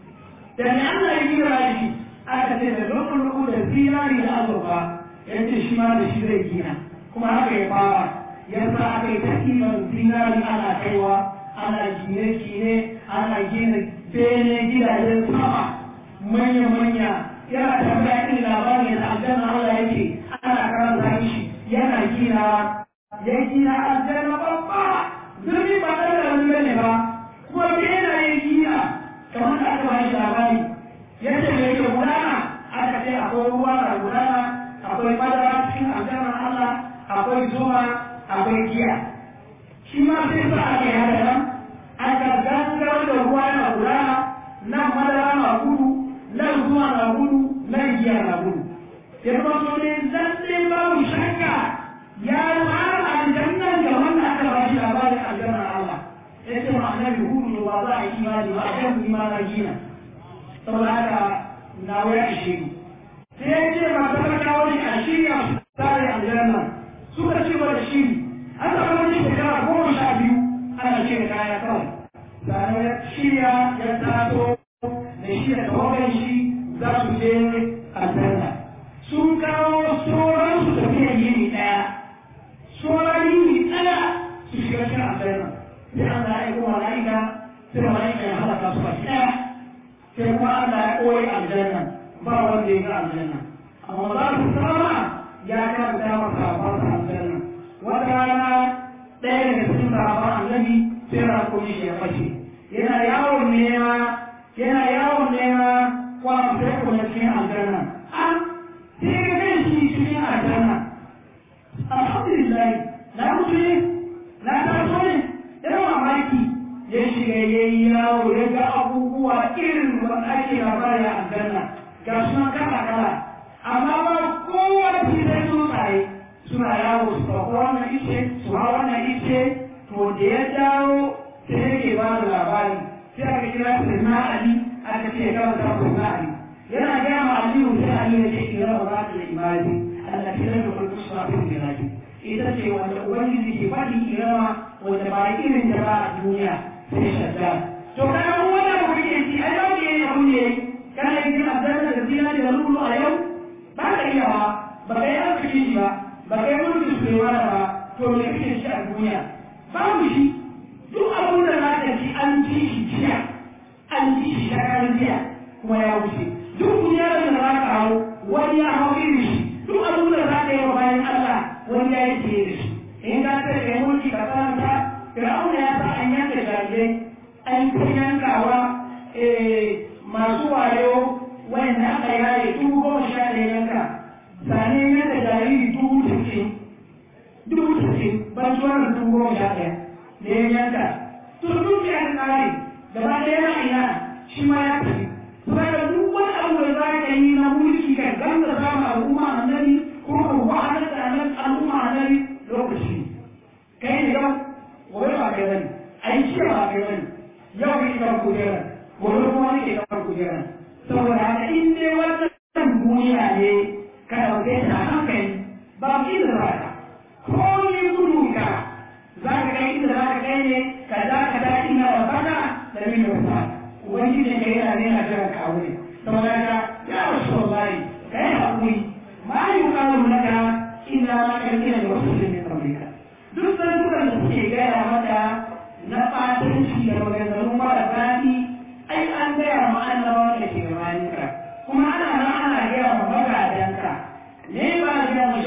da ne Allah ya gina shi aka ce da lokacin da zinari da azurfa ya ce shi ma da shi zai gina kuma haka ya fara ya sa aka yi takiman zinari ana kaiwa ana gine-gine ana gina bene gidajen sama manya-manya yana tambaya irin labarin da aljanna Allah yake ana karanta shi yana gina ya gina aljanna babba zurfi ba ɗan da wani bane ba kuma bene ya gina kamar da aka bashi labari yadda da yake gudana aka ce akwai ruwa da gudana akwai madara cikin aljanna Allah akwai giya shi ma sai sa ake haka nan aka gangar da ruwa na gudana nan madara na gudu nan zuwa na gudu nan giya na gudu ya zama so ne lalle babu shakka ya fara aljannan da wanda aka ba shi labarin aljannan Allah ya ce ma annabi hudu ba za a yi imani ba a kan imana gina saboda haka na waya ishe ni sai ya ce ma talakawa ne a shirya su tare aljanna suka ce ba da shiri an taɓa wani shekara 12 ana ce da kaya kawai sannan shirya ya taso da shi da tawagan shi za su je aljanna sun kawo sauran su tafiya yini ɗaya sauran yini ɗaya su shiga cikin aljanna sai an da aiko mala'ika sai mala'ika ya halaka su baki ɗaya sai kuma Allah ya koyi aljanna ba wanda ya ga aljanna amma za su sama ya karanta masa sahabban aljanna wata rana ɗaya daga cikin sahabban annabi sai rakumi shi ya fashe yana yawon nema kwan sai kuma cikin aljanna sai ga kan shi cikin aljanna alhamdulillah na mutu ne na taso ne yana mamaki ya shiga ya yi yawo ya ga abubuwa irin wanda ake labari a aljanna ga suna kala amma ba kowane filai tsuntsaye suna yawo su ɗauko wannan ice su ha wannan ice to da ya dawo sai yake ba da labari sai aka kira su da na ali aka ce ya gaba ta na ali yana gaya ma aliyu sai ali ya ce kira ba za ta da imani Allah ke da kullu safin biladi ita ce wanda ubangiji ke faɗi kirama wanda ba irin da ba a duniya sai shadda to kana wannan abu ke ci ai ba ke abu ne kana yin azaba da zina da lulu a yau ba ka iyawa ba ka yi arziki shi ba ba ka yi mulki su yi wani ba to me kake shi a duniya babu shi duk abin da za ka ci an ci shi jiya an ci shi shakarar jiya kuma ya wuce duk duniyar da za ka hau wani ya hau irin shi duk abin da za ka yi wa bayan Allah wani ya yi fiye da shi in ka ce ka yi mulki ka karanta fir'auna ya sa an yanka jarirai an yi yankawa masu wayo wanda aka yaye 11,000 yanka sane yanka jariri 60,000 ban tuwar da 11,000 da ya yanka to duk ya tsari da ba da yana ina shi ma ya tafi saboda duk wani abu da za ka yi na mulki ka ganga zama al'umma annabi kuma ka wahalar da al'umma annabi lokaci kai ne yau gobe ba kai bane ai ce ba kai bane yau kai kan kujera gobe kuma ne kan kujera saboda haka in dai wannan duniya ne ka dauke ta hankali ba mu da raka ko ni gudu ka za ka kai inda za ka kai ne ka da ina wa bana da min wata wani ne kai yana ne a jiran kawo ne saboda haka ya rasulullahi kai hakuri ma yuqalu laka illa ma kana da rasulun min qablika duk sandukan da suke gaya mata na fatanci da maganganun mara daɗi ai an gaya ma annabawa da ke gabaninka kuma ana gaya ma magadanka ne ba a gaya ma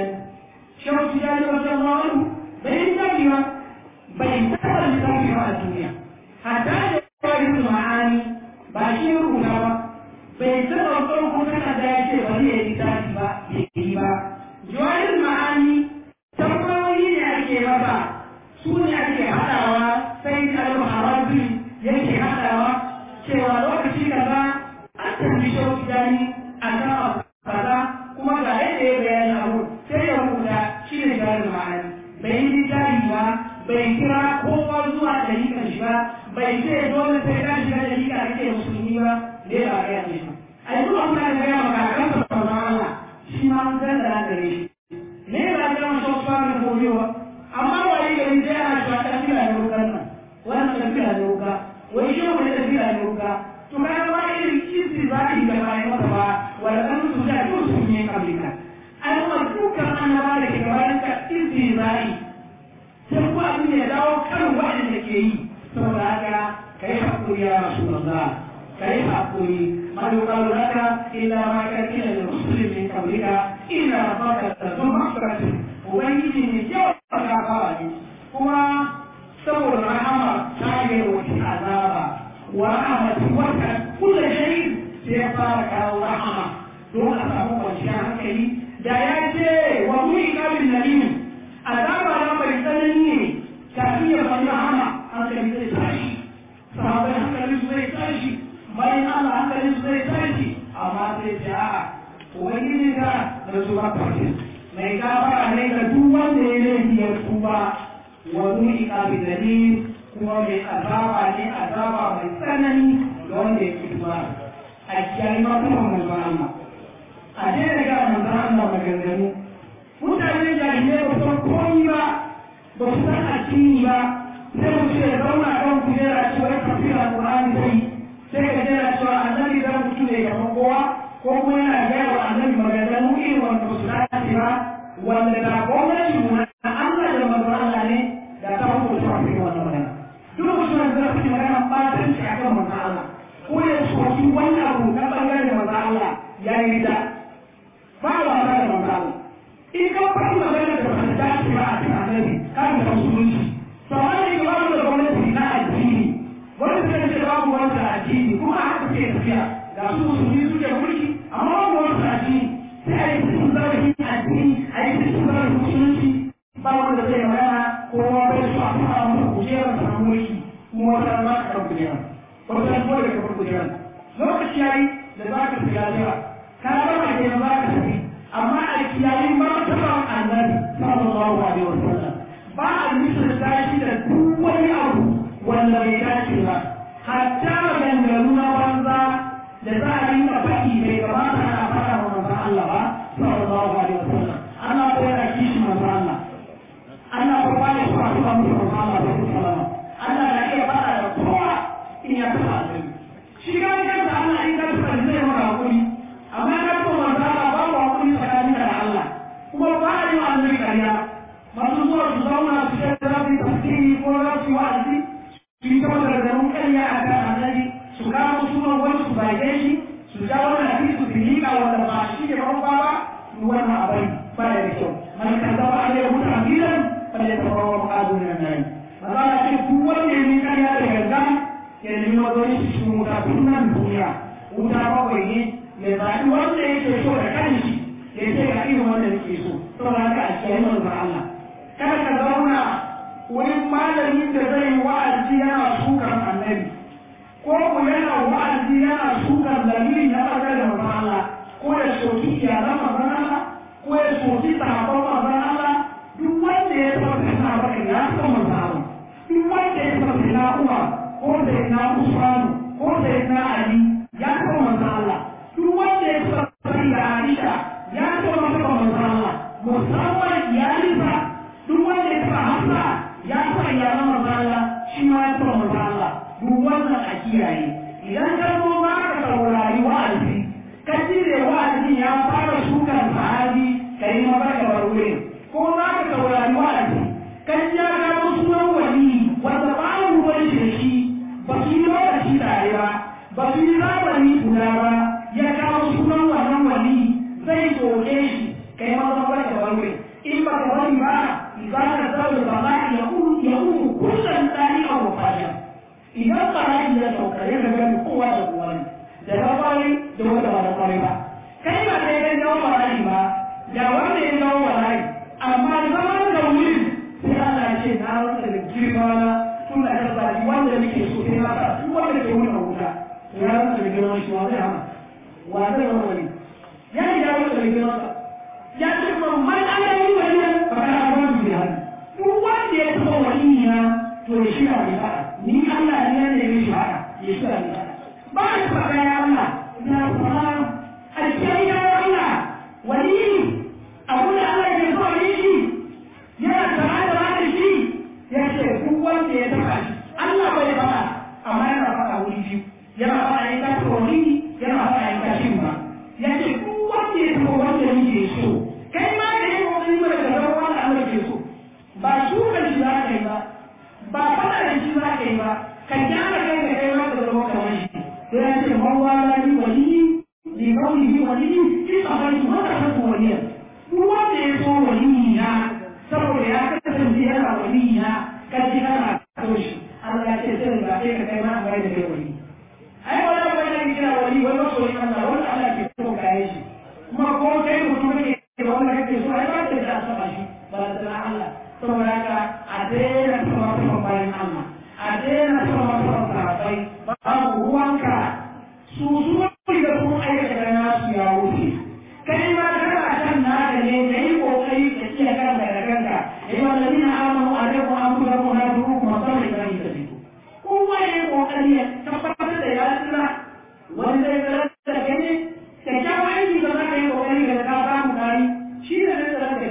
shauki jani wajen ma'anu bai yi tafi ba bai taɓa littafi ba a duniya hatta da wani ma'ani ba shi rubuta ba bai taɓa ɗauko takarda ya ce bari ya yi littafi ba bai yi ba jawahir ma'ani tambayoyi ne ake masa su ne ake haɗawa sai al-harabi yake haɗawa cewa lokaci kaza an tafi shauki jani a kan kaza kuma ga yadda ya bayani abu sai ya rubuta shi ne jawahir ma'ani bai yi littafi ba bai kira kowa zuwa dalilan shi ba bai ce dole sai ka shiga dalila kake musulmi ba ne ba ga yace shi ai duk abin da ya ga maka kan sa Allah shi ma an san da gare shi ne ba ga mu so fara da gobewa amma wai ga ni sai ana cewa ta kira ne rukan nan wannan ta kira ne ruka wai shi ne ta kira ne ruka to kai ba irin kisi ba ki ga mai mata ba wala kan su da su ne kablika ai ma dukkan annaba da ke gaban ka kisi zai sai ku abin da ya dawo kan waɗanda ke yi saboda haka ka yi haƙuri ya Rasulullah ka yi haƙuri ma yuqalu laka illa ma kana da rusulin min qablika illa rabbaka tadum maghfirati ubangiji ne yawan gafawa ne kuma saboda rahama ta yi wata azaba wa rahmatu wata kullu shay sai ya fara kawo rahama don a samu kwanciyar hankali da ya ce wa mu'minun nabiyin azaba su zai tashi bayan Allah hankalin su zai tashi amma sai ce a'a ubangiji ka da su ba kwarfi mai gafara ne ga duk wanda ya laifi ya tuba wa zuwa ikabi dalil kuma mai azaba ne azaba mai tsanani ga wanda ya tuba a kiyaye mafiyan manzon Allah a daina ga manzon Allah maganganu mutane jahilai ba san komi ba ba su san addini ba sai mu ce zauna kan kujera cewa tafsira Qur'ani sai ka jira cewa annabi da mutum ne kamar kowa ko kuma yana gaya wa annabi maganganu irin wanda ba su dace ba wanda da gwamnati mu na Allah da manzon Allah ne da ta hukunta a cikin wannan magana duk mutum da zai magana batanci akan manzon Allah ko ya soki wani abu na bangaren manzon Allah ya yi da ba wa da manzon Allah in ka faɗi magana da ba ta dace ba a cikin annabi kan da musulunci sauran ne ga wani da gwamnati na addini wani suka ce babu wani da addini kuma haka ke tafiya ga su musulmi suke mulki amma babu wani da addini sai a yi cikin zarafin addini a yi cikin zarafin musulunci ba wanda zai magana ko bai su a fara musu kujerar sa mulki kuma wata ba ka kan kujerar wata ko da kafar kujerar lokaci yayi da za ka fiya jira ka gama ke za ka tafi amma a kiyaye martaban annabi sallallahu alaihi wasallam ba a misalta shi da duk wani abu wanda bai dace ba hatta maganganu na banza da za a yi na faɗi bai kamata ana fara wa manzon Allah ba sallallahu alaihi wasallam ana ko yana kishi manzon Allah ana ko ba shi ba kuma manzon Allah sallallahu alaihi wasallam Allah na iya fara da kowa in ya fara da shi ga kansa Allah in ka fara zai maka hakuri amma ka ko manzon Allah ba ku hakuri tsakanin da Allah kuma ba a yi wa annabi kariya masu zuwa su zauna su ce za su yi tafsiri ko za su yi wa'azi su yi kama da zarun ƙarya a kan annabi su kama sunan wani su bage shi su ja wani hadisi su liƙa wanda ba shi ne farko ba wannan abai ba da kyau man kan zama a yau mutu amiran wanda ya taɓa wa mu'azu ne nan maza na ce duk wanda ya yi ƙarya da ganga ya nemi mazaunin shi cikin wuta sunan duniya wuta bakwai ne ya zaɓi wanda yake so da kanshi ya ce ga irin wanda yake so saboda haka a kiyaye manzon Allah kada ka zauna wurin malamin da zai wa'azi yana sukar annabi ko ku yana wa'azi yana sukar lamiri na ɓargar da manzon Allah ko ya soki iyalan manzon Allah ko ya soki sahabban manzon Allah duk wanda ya taɓa na baka ya taɓa manzon Allah duk wanda ya taɓa na Umar ko da na Usman ko da na Ali ya taɓa manzon Allah duk wanda ya taɓa da Aisha ya taɓa manzon Allah musamman iyalinsa duk wanda ya taɓa Hamza ya taɓa iyalan manzon Allah shi ma ya taɓa manzon Allah duk wannan a kiyaye idan ka zo ba ka saurari wa'azi ka cire wa'azi ya fara shukar sahabi ka yi maza ka bar wurin ko za ka saurari wa'azi ka ja ka zo sunan wali wanda ba a ruwan shi ba su yi lokaci tare ba su yi zamani guda ba ya kawo sunan wannan wali zai soke shi ka yi maza ka bar wurin in ba ka wani ba za ka zaɓi ba za ya uku kullum tsari a wafashin idan barayi ya sauka ya ga kowa da kowa ne da na kwari da wanda ba da kwari ba kai ba kai kan jawo barayi ba da wanda ya jawo barayi amma zaman da wurin sai Allah ya ce na wanda da girma na tun da ka zaɓi wanda nake so sai na sa duk wanda ke wani wuta ya rasa da girma shi wa zai hana wa zai wani wani ya yi ya wanda da girma sa ya ce ma man ana yi wani ne ba kana abin da ya hannu duk wanda ya taɓa wani na to ya shi a mai faɗa ni Allah ne ya nemi shi haka ya shi a mai ba shi faɗa ya Allah ya fara alkiyar ya Allah wani abu da Allah ya so ne shi yana tara da rana shi ya ce duk wanda ya taɓa shi Allah bai faɗa amma yana faɗa wuri biyu yana faɗa ya tafi wani yana faɗa ya tashi ba ya ce duk wanda ya taɓa wanda yake so kai ma da yi wani mara da zama wanda Allah ke so ba shukan shi za ka yi ba ba faɗa da shi za ka yi ba ka gyara kai da kai ma da zama kamar shi sai ya ce mawala ni wali ni kauli ni wali ki tsabai su haka ta waliya duk wanda ya so wali na saboda ya kasance yana wali na kaji kana so shi Allah ya ce sai ga kai ka kai ma ga da kai wali ai wala wala ni kira wali wala so ni Allah wala Allah ke so kai shi kuma ko kai mutum ne wanda kake so ai ba ta da saba shi ba da Allah saboda haka a daina sama bayan Allah a daina sama sahabbai babu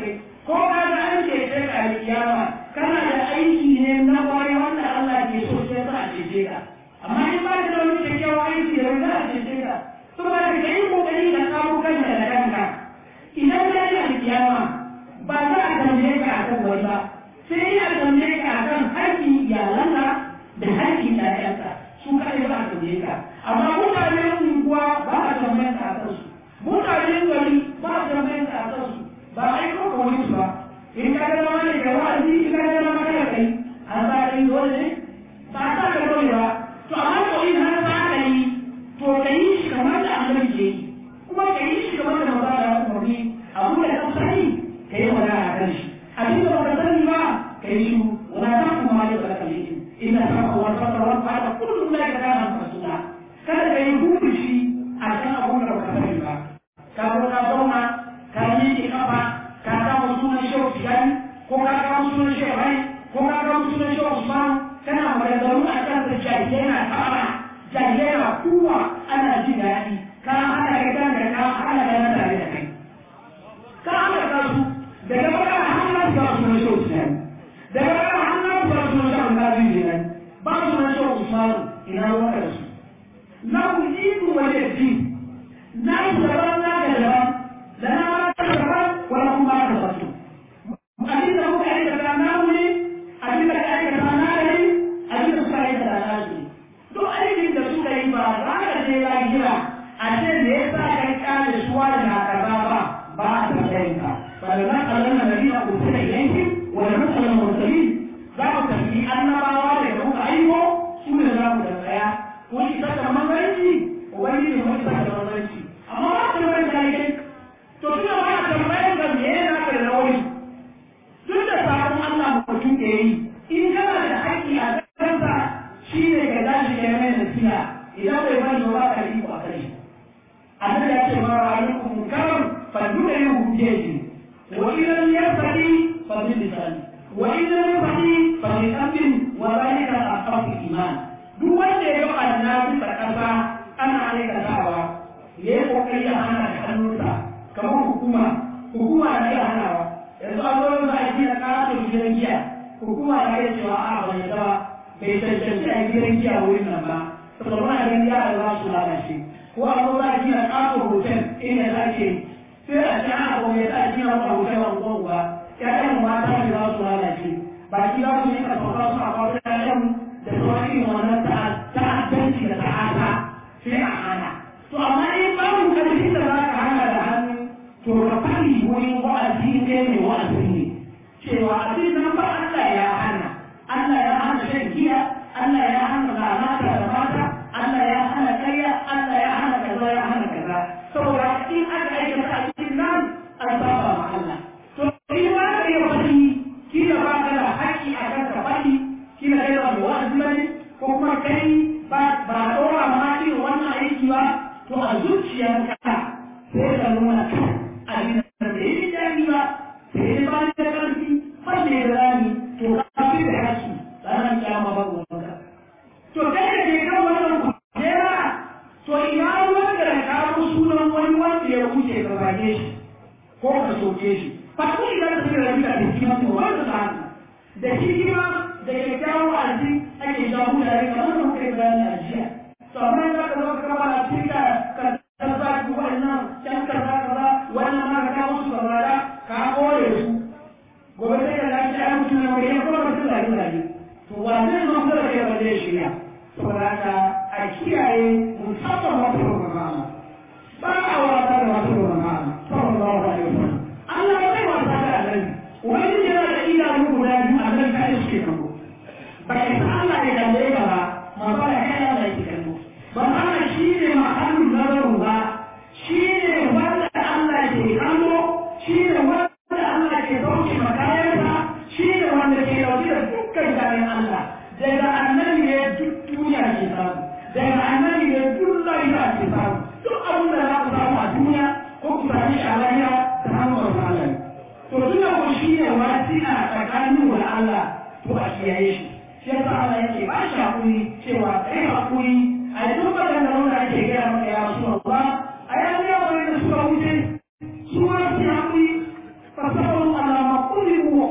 kai ko ka ga an ce sai ka kiyama kana da aiki ne na kwarai wanda Allah ke so sai za a cece ka amma in ba ka da wani kyakkyawan aiki da za a cece ka saboda ka yi kokari ka kawo kanka da kanka idan ka yi kiyama ba za a tambaye ka akan wani ba sai ya tambaye ka akan haƙƙin iyalanka da haƙƙin ƴaƴanka su kaɗai ba a tambaye ka amma mutanen unguwa ba a tambaye ka akan su mutanen gari ba a tambaye ka akan su ba a aiko ka wani su ba in ka ga dama ne ka wa'azi in ka ga dama ka kai an sa ka yi dole ne ba a sa ka dole ba to amma ko in har za ka yi to ka yi shi kamar da annabi ke yi kuma ka yi shi kamar da maza da umarni abu da ka sani ka yi magana a kan shi abin da ba ka sani ba ka yi shi wala ta kuma ya ba ka yi إن الحق والفقر والفقر كل ذلك كان مسؤولا كان يقول شيء عشان أقول لك كذا كابو كابونا كامي كابا كابا مسؤول شيء فيان كوكا مسؤول شيء هاي كوكا مسؤول شيء عثمان كان مريضون عشان تجاهلنا كابا جاهلنا قوة أنا جداري كان أنا كذا كان أنا كذا كذا كان أنا كذا ده كذا أنا مسؤول شيء فيان ده كذا ba su na shan usmanu ina wata da su na ku iku wani ji na su daban na da daban da na ba da daban wani kuma ba da wasu abin da muka aikata na wuri abin da aikata na gari abin da suka aikata na su duk aikin da suka yi ba za ka je lahira a ce da ya sa kai kare suwa da na kaza ba a tambayin ka ba da na kallon na nabi a kusa da yankin wani matsalar murtali za mu tafi annabawa da muka aiko su ne za mu da tsaya ko isa da manzanci wani ne mun isa da manzanci amma ba ta bai da yake to tunda ba ta bai da me yana da rauni duk da sabon Allah mutum ke yi in kana da haƙƙi a kansa shi ne ka dace ka mai nasiha idan bai bani ba ka yi ba kai annabi ya ce ma ra'ayukum karam fa yu'minu bihi wa idan yafadi fa bi lisani وإذا يفعل فليقبل وذلك أصحاب الإيمان duk wanda ya ga annabi ta kasa ana aika dawa ya yi kokari ya hana da hannunsa kamar hukuma na iya hanawa yanzu an zo za a gina karatun gidan giya hukuma na iya cewa a bai ta bai cancanci a gidan giya wurin nan ba saboda muna ganin yara za su lalace ko an zo za a gina karatun hotel inda za ke sai a ci ana kuma ya za a gina wata hotel a gwangwa ƴaƴan mata ne za su lalace baki za su yi karfafa su a kawo ƴaƴan da sauran irin wannan ta'addanci da ta'ata sai a hana to amma in babu ƙarfin da za ka hana da hannu to ka faɗi wurin wa'azi kai mai wa'azi ne cewa abin nan ba Allah ya hana shan giya Allah ya hana lalata da mata Allah ya hana ƙarya Allah ya hana kaza ya hana kaza saboda in aka aikata a cikin nan an saba ma Allah to in ba ka yi faɗi kila ba ka da haƙƙi a kan ka faɗi kila kai ba mai wa'azi ba ne ko kuma kai ba ɗora ma irin wannan aiki ba to a zuciyarka sai ka nuna abin da bai yi daɗi ba sai ba da ƙarfi ba ne da rani to ka fi da haƙƙi ranar kyama ba wanka to kai da ke kan wannan kujera to ina wanda da kawo sunan wani wanda ya wuce ka bage shi ko ka soke shi ba ku idan ka tsira da hikima to wanda ta da hikima da kyakkyawan wa'azi ake jawo da rai kamar da kai bayani a jiya to amma za ka zo ka kama a cikin ka za ku wannan can kaza wannan ma ka kawo su gaba ka kore su gobe sai ka lafi a mutum na wani kuma mutum da yin to wannan zan fara kai ba zai shirya saboda haka a kiyaye musamman wata rukun ba a wata da wata rukun sallallahu alaihi wasallam Allah ya bai wata da annabi wani yana da idanu guda biyu annabi kai suke kallo ba kai san Allah ya kalle ka ba ma ba ya kai Allah ya kallo ba Allah shi ne mahallin nazaru ba shi ne wanda Allah ke kallo shi ne wanda Allah ke dauke makayansa shi ne wanda ke dauke da dukkan kayan Allah daga annabi ne duk duniya ke samu daga annabi ne duk lafiya ke samu duk abin da za ku samu a duniya ko ku sami shi a lafiya ta hanyar Allah to tunda ko shi ne wasiƙa tsakanin wa Allah to a kiyaye shi shi yasa Allah yake ba shi hakuri cewa kai hakuri a duk wannan da ake gaya maka ya Rasulullah a yanzu ya bari da suka wuce su ma su hakuri fasahu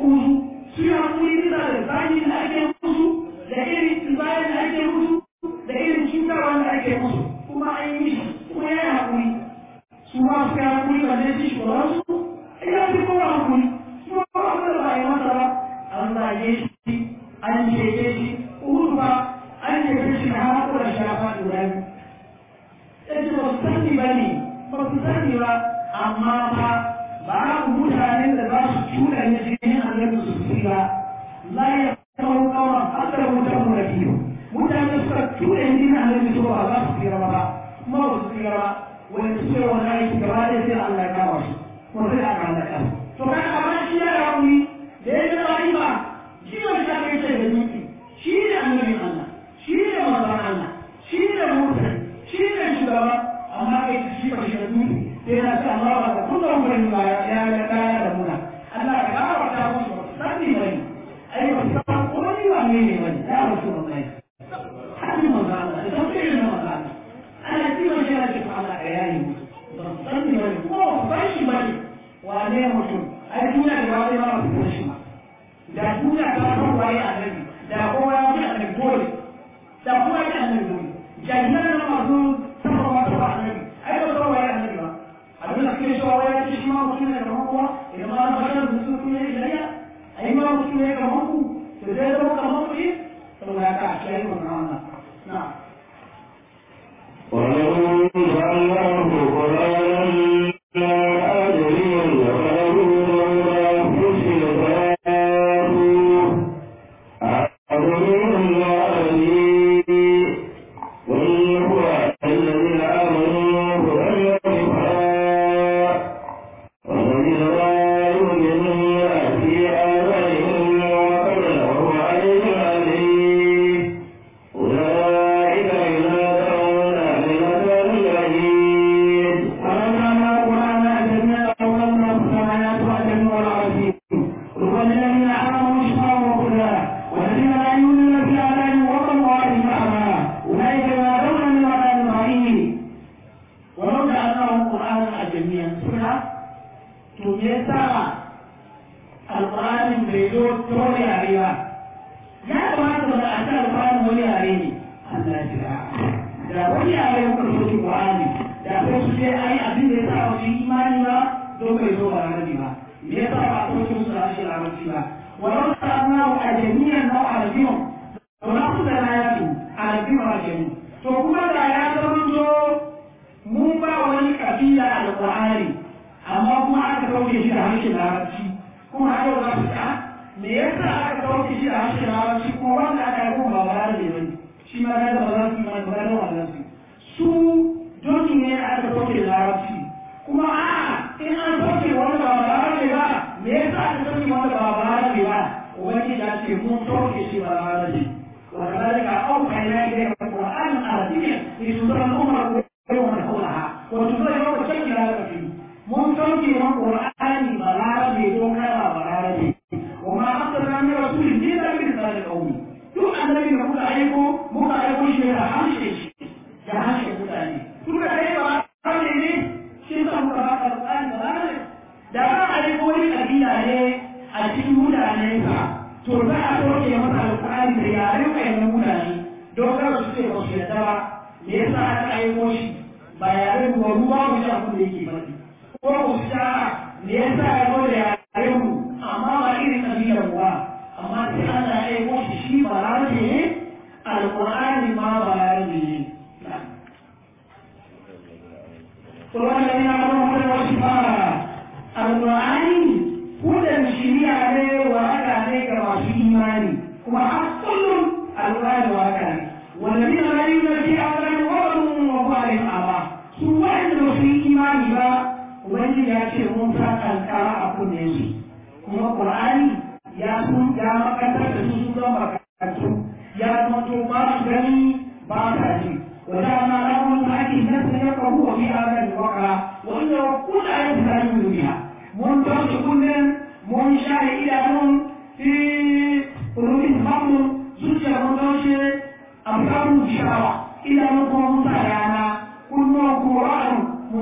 musu su yi hakuri bisa da zagin da ake musu da irin tsibayen da ake musu da irin cutarwa da ake musu kuma an yi mishi kuma ya yi hakuri su ma su kai hakuri ba zai ci shugabansu ya fi kowa hakuri su ma ba da ba a yi masa ba an zage shi an jefe shi uhudu ba an jefe shi da haƙura shafa ɗora biyu ya ce ba su sani ba ne ba su sani ba amma ba babu mutanen da za su cuɗa ne cikin annabi su fi ba la ya kawo kawo hasar mutan mu da biyu mutane suka cuɗa ne cikin annabi su ba za su tsira ba kuma ba su tsira ba wani su yi wani aiki gaba da sai Allah ya kama su kuma sai aka halaka to kan amma shi ya rauni da ya ga rayuwa shi ne da kai sai da duki shi ne annabi Allah shi ne manzon Allah shi ne mutum shi ne shugaba amma kai shi ba shi da duki sai na ce Allah ba kullum mun ba ya ga kaya da muna Allah ya ba ta musu sani bane ai ba san ko ni wa ne ne bane ya Rasulullahi hadi manzon Allah da sai ne manzon Allah ana cewa shi ne Allah ya yi ba sani bane ko ba shi bane wane mutum ai duniya da wani ma ba su shi ma da duniya ta san waye annabi da kowa ya ji annabi dole da kowa ya ji annabi dole jahilan na masu sama wata ba annabi ai ba san waye annabi ba abin da kake shawa ya ci shi ma mutum ne kamar kowa idan ma na fara mutum kuma ya shari'a ai ma mutum ne kamar ku to zai zama kamar ku saboda haka a shi mun rana na ولو جعلناه قرآنا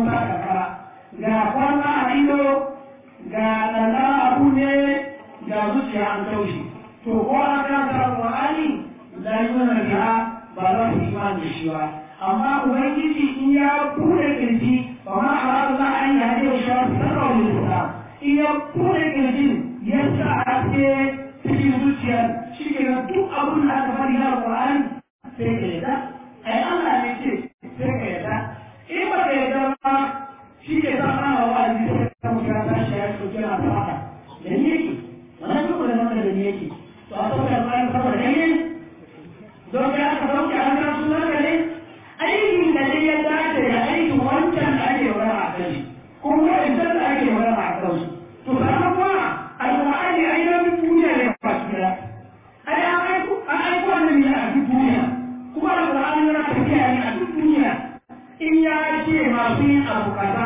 ga zuciya an taushe to ko an karanta Qur'ani la yuna biha ba za su imani da shi ba amma ubangiji in ya bude kirji ba ma arada za a yi hadiya shi sarrafa da in ya bude kirji ya sa haske cikin zuciya shi ke nan duk abin da aka fari na Qur'ani sai ka yadda ai Allah ne ce sai ka yadda in ba ka yadda ba shi ke sa ana wa'azi sai ka mutu ya tashi ya soke na fara da ni yake wannan duk da maka da ni yake to a sauka da bayan saboda ne don ka aka sauke an ga sunan ka ne aikin da ne ya dace da aikin wancan da ake wani a kai kuma idan da ake wani a kai to sannan kuma alƙur'ani ai na duniya ne ba shi da ai an aiko annabi a duk duniya kuma alƙur'ani yana tafiya ne a duk duniya in ya ce masu yin abu kaza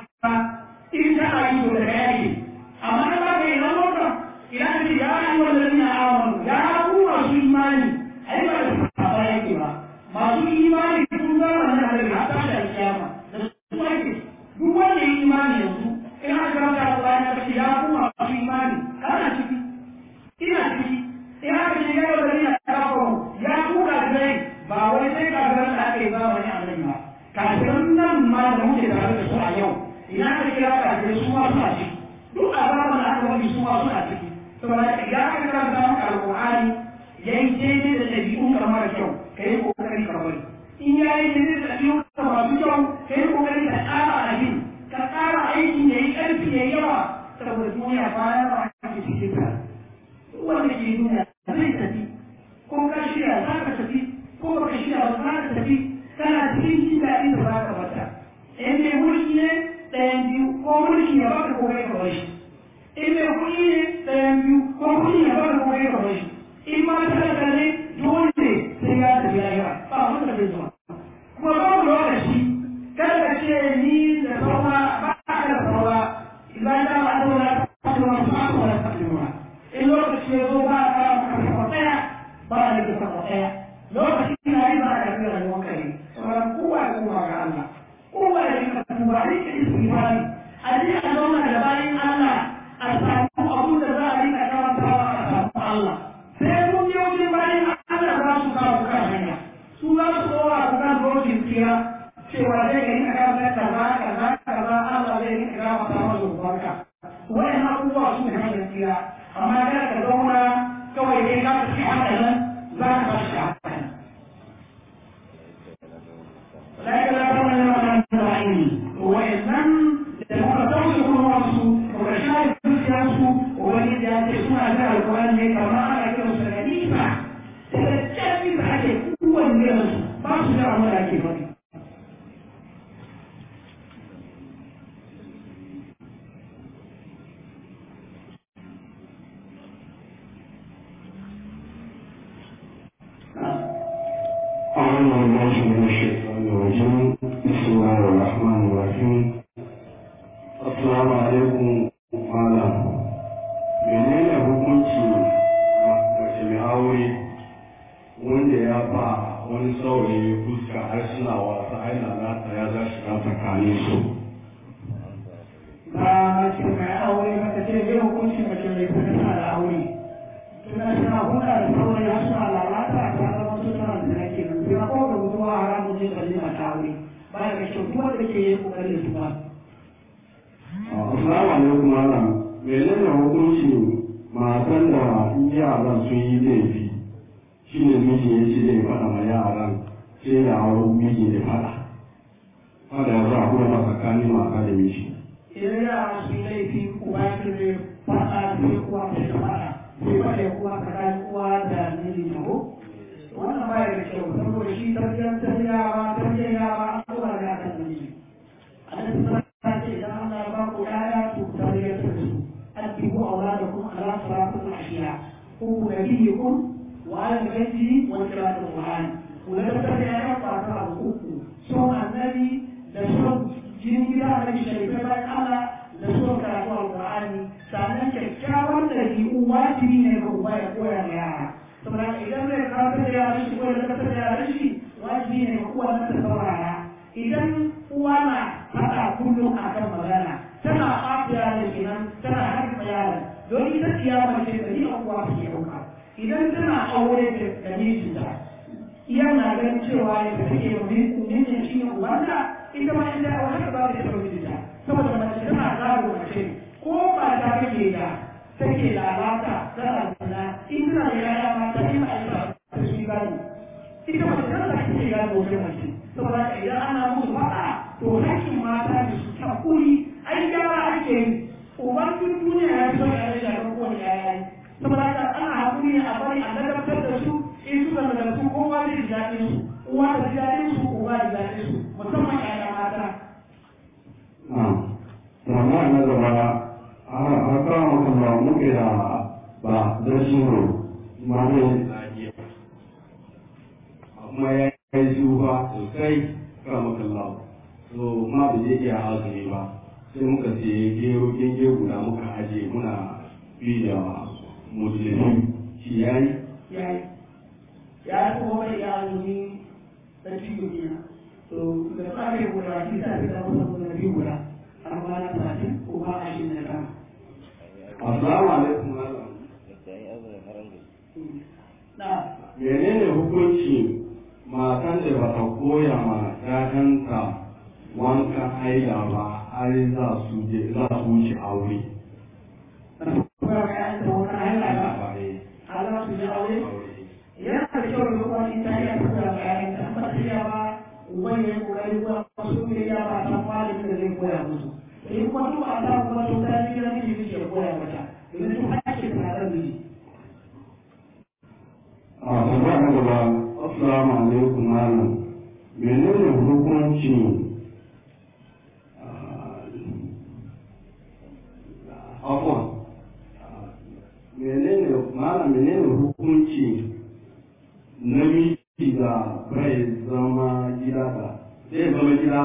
in ta a yi da yake amma na ba ka yi nan wata ina da ya yi wanda zina awon ya ku masu imani ai ba da ba yake ba masu imani sun zama na da ya ta da kiyama da su ake duk wanda ya imani yanzu in aka karanta alƙur'ani ka ce ya ku masu imani kana ciki ina ciki in aka ce ya wanda zina kawo ya ku da zai ba wai sai ka ga da ake ba wani annabi ba kafiran nan ma da muke tare da su a yau ina ka kira kafirai su ma suna ciki duk azaban da aka wani su ma suna ciki saboda idan aka karanta maka alƙur'ani yayi daidai da ɗabi'un ka mara kyau ka yi ƙoƙari ka bari in ya yi daidai da ɗabi'un ka masu kyau ka yi ƙoƙari ka ƙara abin ka ƙara aikin ya yi ƙarfi ya yi yawa saboda duniya bayan ba a ke cikin ka wanda ke duniya zai tafi ko ka shirya za ka tafi ko ba ka shirya ba za ka tafi kana cikin jin daɗi da za ka bata in mai mulki ne ɗayan biyu ko mulki ya baka ko kai ka bar shi in mai kuɗi ne ɗayan biyu ko kuɗi ya baka ko kai ka bar shi in ma talaka ne dole sai ya tafi lahira ba wanda zai zama kuma babu lokaci kada ka ce ni da saura ba ka da saura idan da ba da wala ta wala ta wala ta wala in lokaci ya zo ba ka ka tsaya ba da ka tsaya lokaci na yi ba ka da rayuwar kai sauran kowa da kowa ga Allah kowa da ka tuba ne ka istighfari a ji a zauna da bayan Allah a samu abun da za a rika karantawa a samu Allah sai mun yi wajen bayan Allah za su kawo kan hanya su za su tsowa ku kan rojin kira cewa zai ga yin karanta kaza Allah zai rika gama ta mazu barka wayan abubuwa su ne hanyar kira amma kada ka zauna kawai dai za ka ci haka nan za ka ba shi haka nan lakin la tawalla ma ta'ini wayan da muka tausa kuma su ko da shayi su wani da ya ce suna da alƙur'ani ne kamar ana kiran su da nisa daga cikin da ake kowanne su ba su da amma da ake faɗi أعوذ بالله من الشيطان الرجيم بسم الله الرحمن الرحيم السلام عليكم malam menene hukunci mace mai aure wanda ya ba wani saurayi fuska har suna wasa aina nata ya za shiga tsakanin su ba mace mai aure ba ta ce zai hukunci mace mai fuska da aure suna suna hulɗa da saurayi har suna lalata a ta zama su tana da nake nan sai na kowa da mutuwa haramun ne kalli mata aure ba ya ga kyau kuma da ke yi kokarin su ba. Assalamu alaikum malam menene hukunci matan da yaran sun yi laifi shi ne miji ya ce zai faɗa ma yaran sai ya hau miji da faɗa ya za a kuma tsakanin mata da miji. Idan yara sun laifi uba ya ne faɗa sai kuwa mai da faɗa sai ba da kuwa tsakanin uwa da miji na ko wannan ba ya da kyau saboda shi tarbiyyar yara an zuwa da akan miji. إذا أنا باقو آيات تربية الرسول أدبوا أولادكم على صراط الأشياء قوموا نبيكم وعلى بيته وقراءة القرآن ولما تبدأ آيات فأقرأ الحكم سوء النبي لسوء جن بلا النبي الشريف الله لسوء قراءة القرآن سألنا كيكاوان الذي أواتي نبقوا يقوى مياها ثم إذا ما قراءة الرشي وإذا قراءة الرشي واجبي نبقوا نتصورها idan uwa na haɗa kullum a kan magana tana ɓafiya da kenan tana harfa yaron don ita ya mace da ni uwa ke ɗauka idan tana aure da mijinta yana ganin cewa ya take mijin shi ne ubanta ita ma inda aure haka ba ta taɓa mijinta saboda mace tana gado mace ko ba ta kake da take lalata tana zina in tana da yaya mata ina aika da shi gado ita mace tana da kake gado wajen mace saboda idan ana musu faɗa to hakkin mata da su ta kuri ai gyara ake yi uban duk duniya ya so ya rage ga kowane yaya yi saboda haka ana hakuri a bari a ladabtar da su in suka ladabtu kowa zai ji daɗin su uwa da ji daɗin su uba da daɗin su musamman yaya mata. Tambaya na gaba a kawo mutum ba muke da ba don shi ne ma zai lafiya kuma ya yi zuwa sosai kawo mutum lau so ma ba zai iya azumi ba sai muka ce gero genge guda muka aje muna bi da musulmi shi ya yi ya kuma mai ya azumi da cikin duniya to da tsare guda shi sa fi da wasu guda biyu guda amma na tsarin kuma a shi na kama. Assalamu alaikum malam. Menene hukunci matan da ba ta koya ma ƴaƴanta wankan haila ba har za su wuce aure? Yana da kyau da kuma in ta yi a koya ma ƴaƴanta amma ta yi ba uban ya kokari ko su ne ya ba san malamin da zai koya musu in kuma duk a samu kuma to ta yi na miji ya koya mata domin duk hakkin na da miji. Tambaya na gaba, assalamu alaikum malam, menene hukunci menene hukunci namiji da bai zama gida ba zai zama gida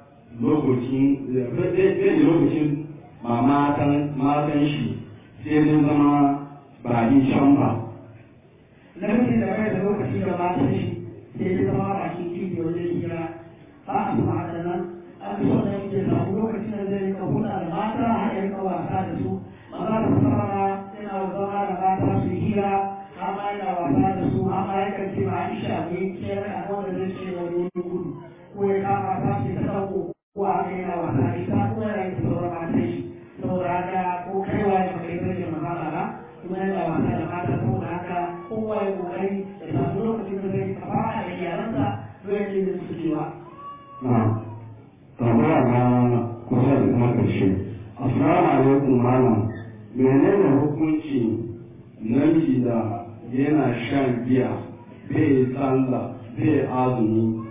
lokacin matan shi sai zai zama bakin shan ba. Namiji da bai da lokaci da matan shi sai zai zama bakin kibi wajen hira ba a su haɗa nan an fi son namiji da samu lokacin da zai rika hulɗa da mata har ya rika wasa da su maza da sama yana zama da mata su hira amma yana wasa da su amma ya kan ce ma Aisha ne kiyar a wanda zai ce wani gudu ko ya kama ta ce ta ɗauko ko a kai yana wasa da ita kuma yana yin sauran matan shi saboda haka ko kaiwa ya kai rage magana ba kuma yana wasa da mata saboda haka kowa ya kokari ya samu lokacin da zai kafa a da iyalansa zai yi da su cewa. Tambaya na kusa da kuma ƙarshe. Assalamu alaikum malam. Menene hukunci namiji da yana shan giya bai sallah bai azumi?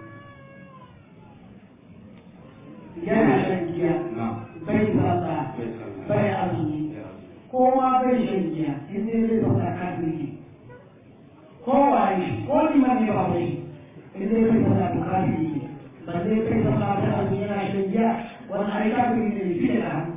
Yana shan giya bai sallah bai azumi ko ma bai shan giya in dai zai zauna kafirki ko waye ko liman ne ba bai in dai bai zauna to kafirki ba zai bai zauna da azumi yana shan giya wani ai kafirki ne fiye da hannu.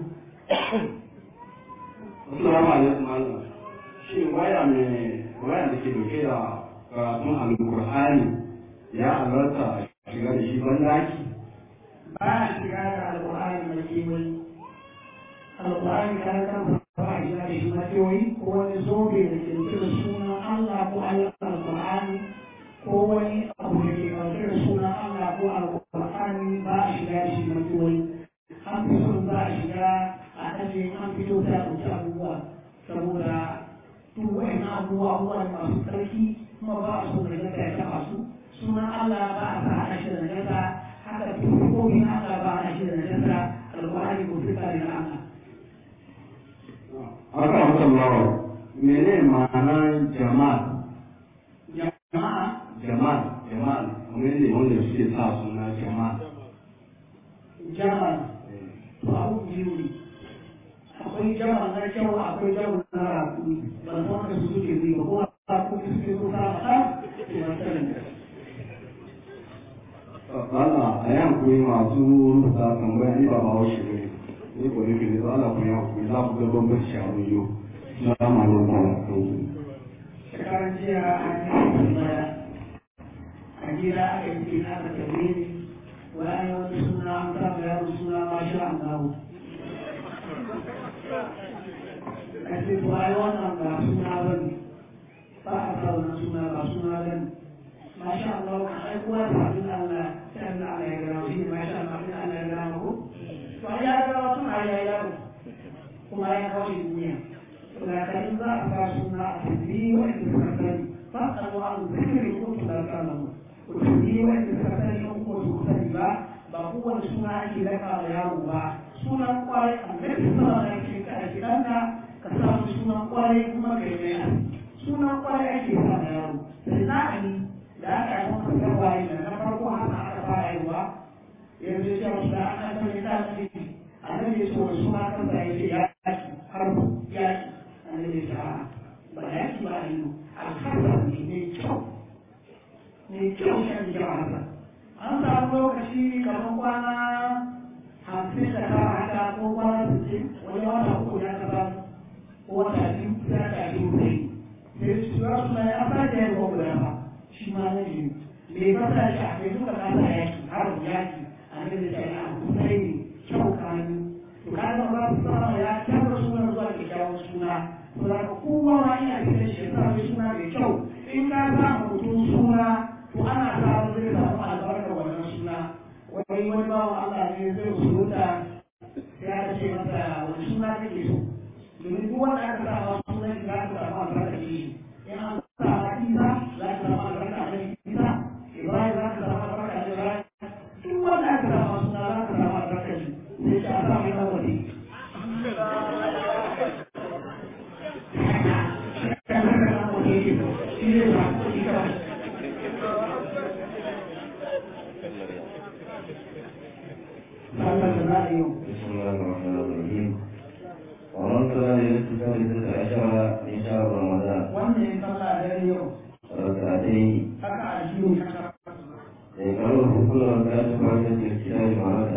Assalamu alaikum malam. Shin waya da ke dauke da karatun alkur'ani ya halarta shiga da shi bandaki? Ba a shiga da alkur'ani mai kewayi. Alkur'ani kan kan ba a shiga da shi makewayi ko wani zobe da ke dauke da sunan Allah ko alkur'ani ko wani abu da ke dauke da sunan Allah ko alkur'ani ba a shiga da shi makewayi. An fi son za a shiga a ajiye an fito ta ɗauki abubuwa saboda duk wa'in abubuwa ne masu tsarki kuma ba a so da gasa ya taɓa su sunan Allah ba a sa haɗa shi da gasa haka tukokin Allah ba a haɗa shi da gasa alƙur'ani ko fita da Allah. Haka musallawa mene ma'anar jama'a? Jama'a kamar yadda wanda suke sa suna jama'a. Jama'a to abu biyu ne. Akwai jama'a na kyau akwai jama'a na rakuni ba san wanda su suke zai ba ko rakuni suke so sa mata to ba sanin da Allah a yi hankuri masu rubuta tambaya ni ba bahaushe ne ni ko nufi ne Allah ku yi hankuri za ku ga bambanci a wani yau na malon kwanakon shekaran jiya an yi tambaya a gida aka yi kina aka tabe ni wani wani suna an kama yaro suna masha Allah a ce to ai wannan ba suna ba ne ba a sa wannan suna ba suna ba ne masha Allah ka ai kowa da abin Allah sai Allah ya gara shi masha Allah abin Allah ya gara ko to ai ya gara tun ai ya yaro kuma ya kawo shi duniya to da kai za a ba suna a tafi wanda suka sani ba a zo an zikiri ko su da kana mu to ni wanda suka sani ko su sani ba kowane suna ake daga da yaro ba sunan kwarai a mai suna da ake ka ake ɗanka ka samu sunan kwarai kuma ka yi mai sunan kwarai ake sa da yaro sai na ani da aka yi masa gawaye da na farko haka aka fara yi ba yanzu ya ce wasu da aka sani ta ce a nan ya ce wani suna kan sa ya ce yaki harbu yaki a nan ya ce ba yaki ba a yi alhassan ne mai kyau shi ake kira hassan an samu lokaci kamar kwana 50 da tara haka ko kwana 60 wani wata uku ya taba ko wata biyu ya ta yi wuri sai su ya suna ya fata yin wa guda ba shi ma na biyu me ba ta shi a kai duka kasa yaki har yaki a ne da shi a kusai ne kyau kanu to kaga ba su sama ya canza suna zuwa da kyawun suna to da kowa ma ina cikin shi ya sa suna mai kyau in ka samu mutum suna to ana samun zai samu albarkar wannan suna wani bawan Allah ne zai suruta ya ce masa wani suna kake so domin duk wanda aka sa wa sunan shi za ka samu albarkar shi in an sa wa Isa za ka samu albarkar da Isa Ibrahim za ka samu albarkar da Ibrahim duk wanda aka sa wa suna za ka samu albarkar shi sai shi a sa mai kawai بسم الله الرحمن الرحيم ومن صلى ليلة الثالثة عشر من شهر رمضان ركعتين يقرأه كل ركعة فاتحة الكتاب مرة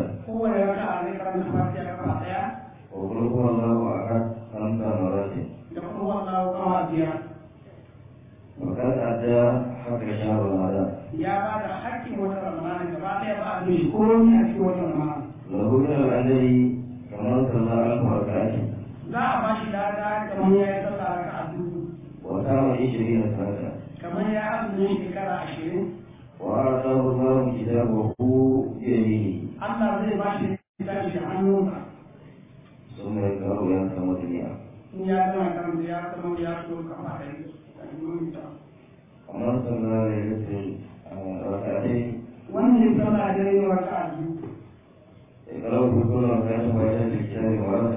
وقل هو الله أحد 5 مرات وقد أدى حق شهر رمضان له من الأجر كما صلى عنه ركعته وقام 20 سنة وأعطاه الله كتابه بيمينه ثم يقرأ يا سمدنيا ومن صلى ليلة ركعتين يقرأ في كل ركعة فاتحة الكتاب مرة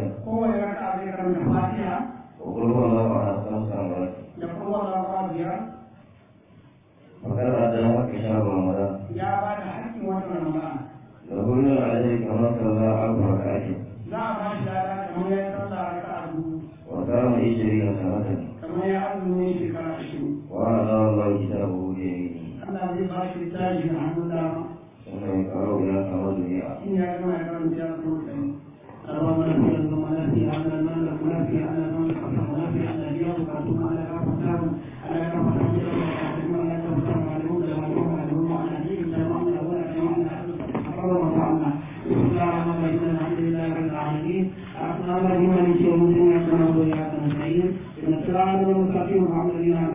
وقل هو الله أحد 5 مرات وقد أدى حق شهر رمضان له من الأجر كما صلى 10 ركعات وقام 20 سنة وأعطاه الله كتابه بيمينه ثم يقرأ إلى سماء الدنيا اللهم نفي اللهم نفي على الملك نفي على الملك ونفي على اليوم كرتم على كفتام على كفتام على كفتام معلوم معلوم معلوم على دين تمام ولا تمام اللهم صلنا بسم الله الرحمن الرحيم الحمد لله رب العالمين الرحمن الرحيم مالك يوم الدين إياك نعبد وإياك نستعين اهدنا الصراط المستقيم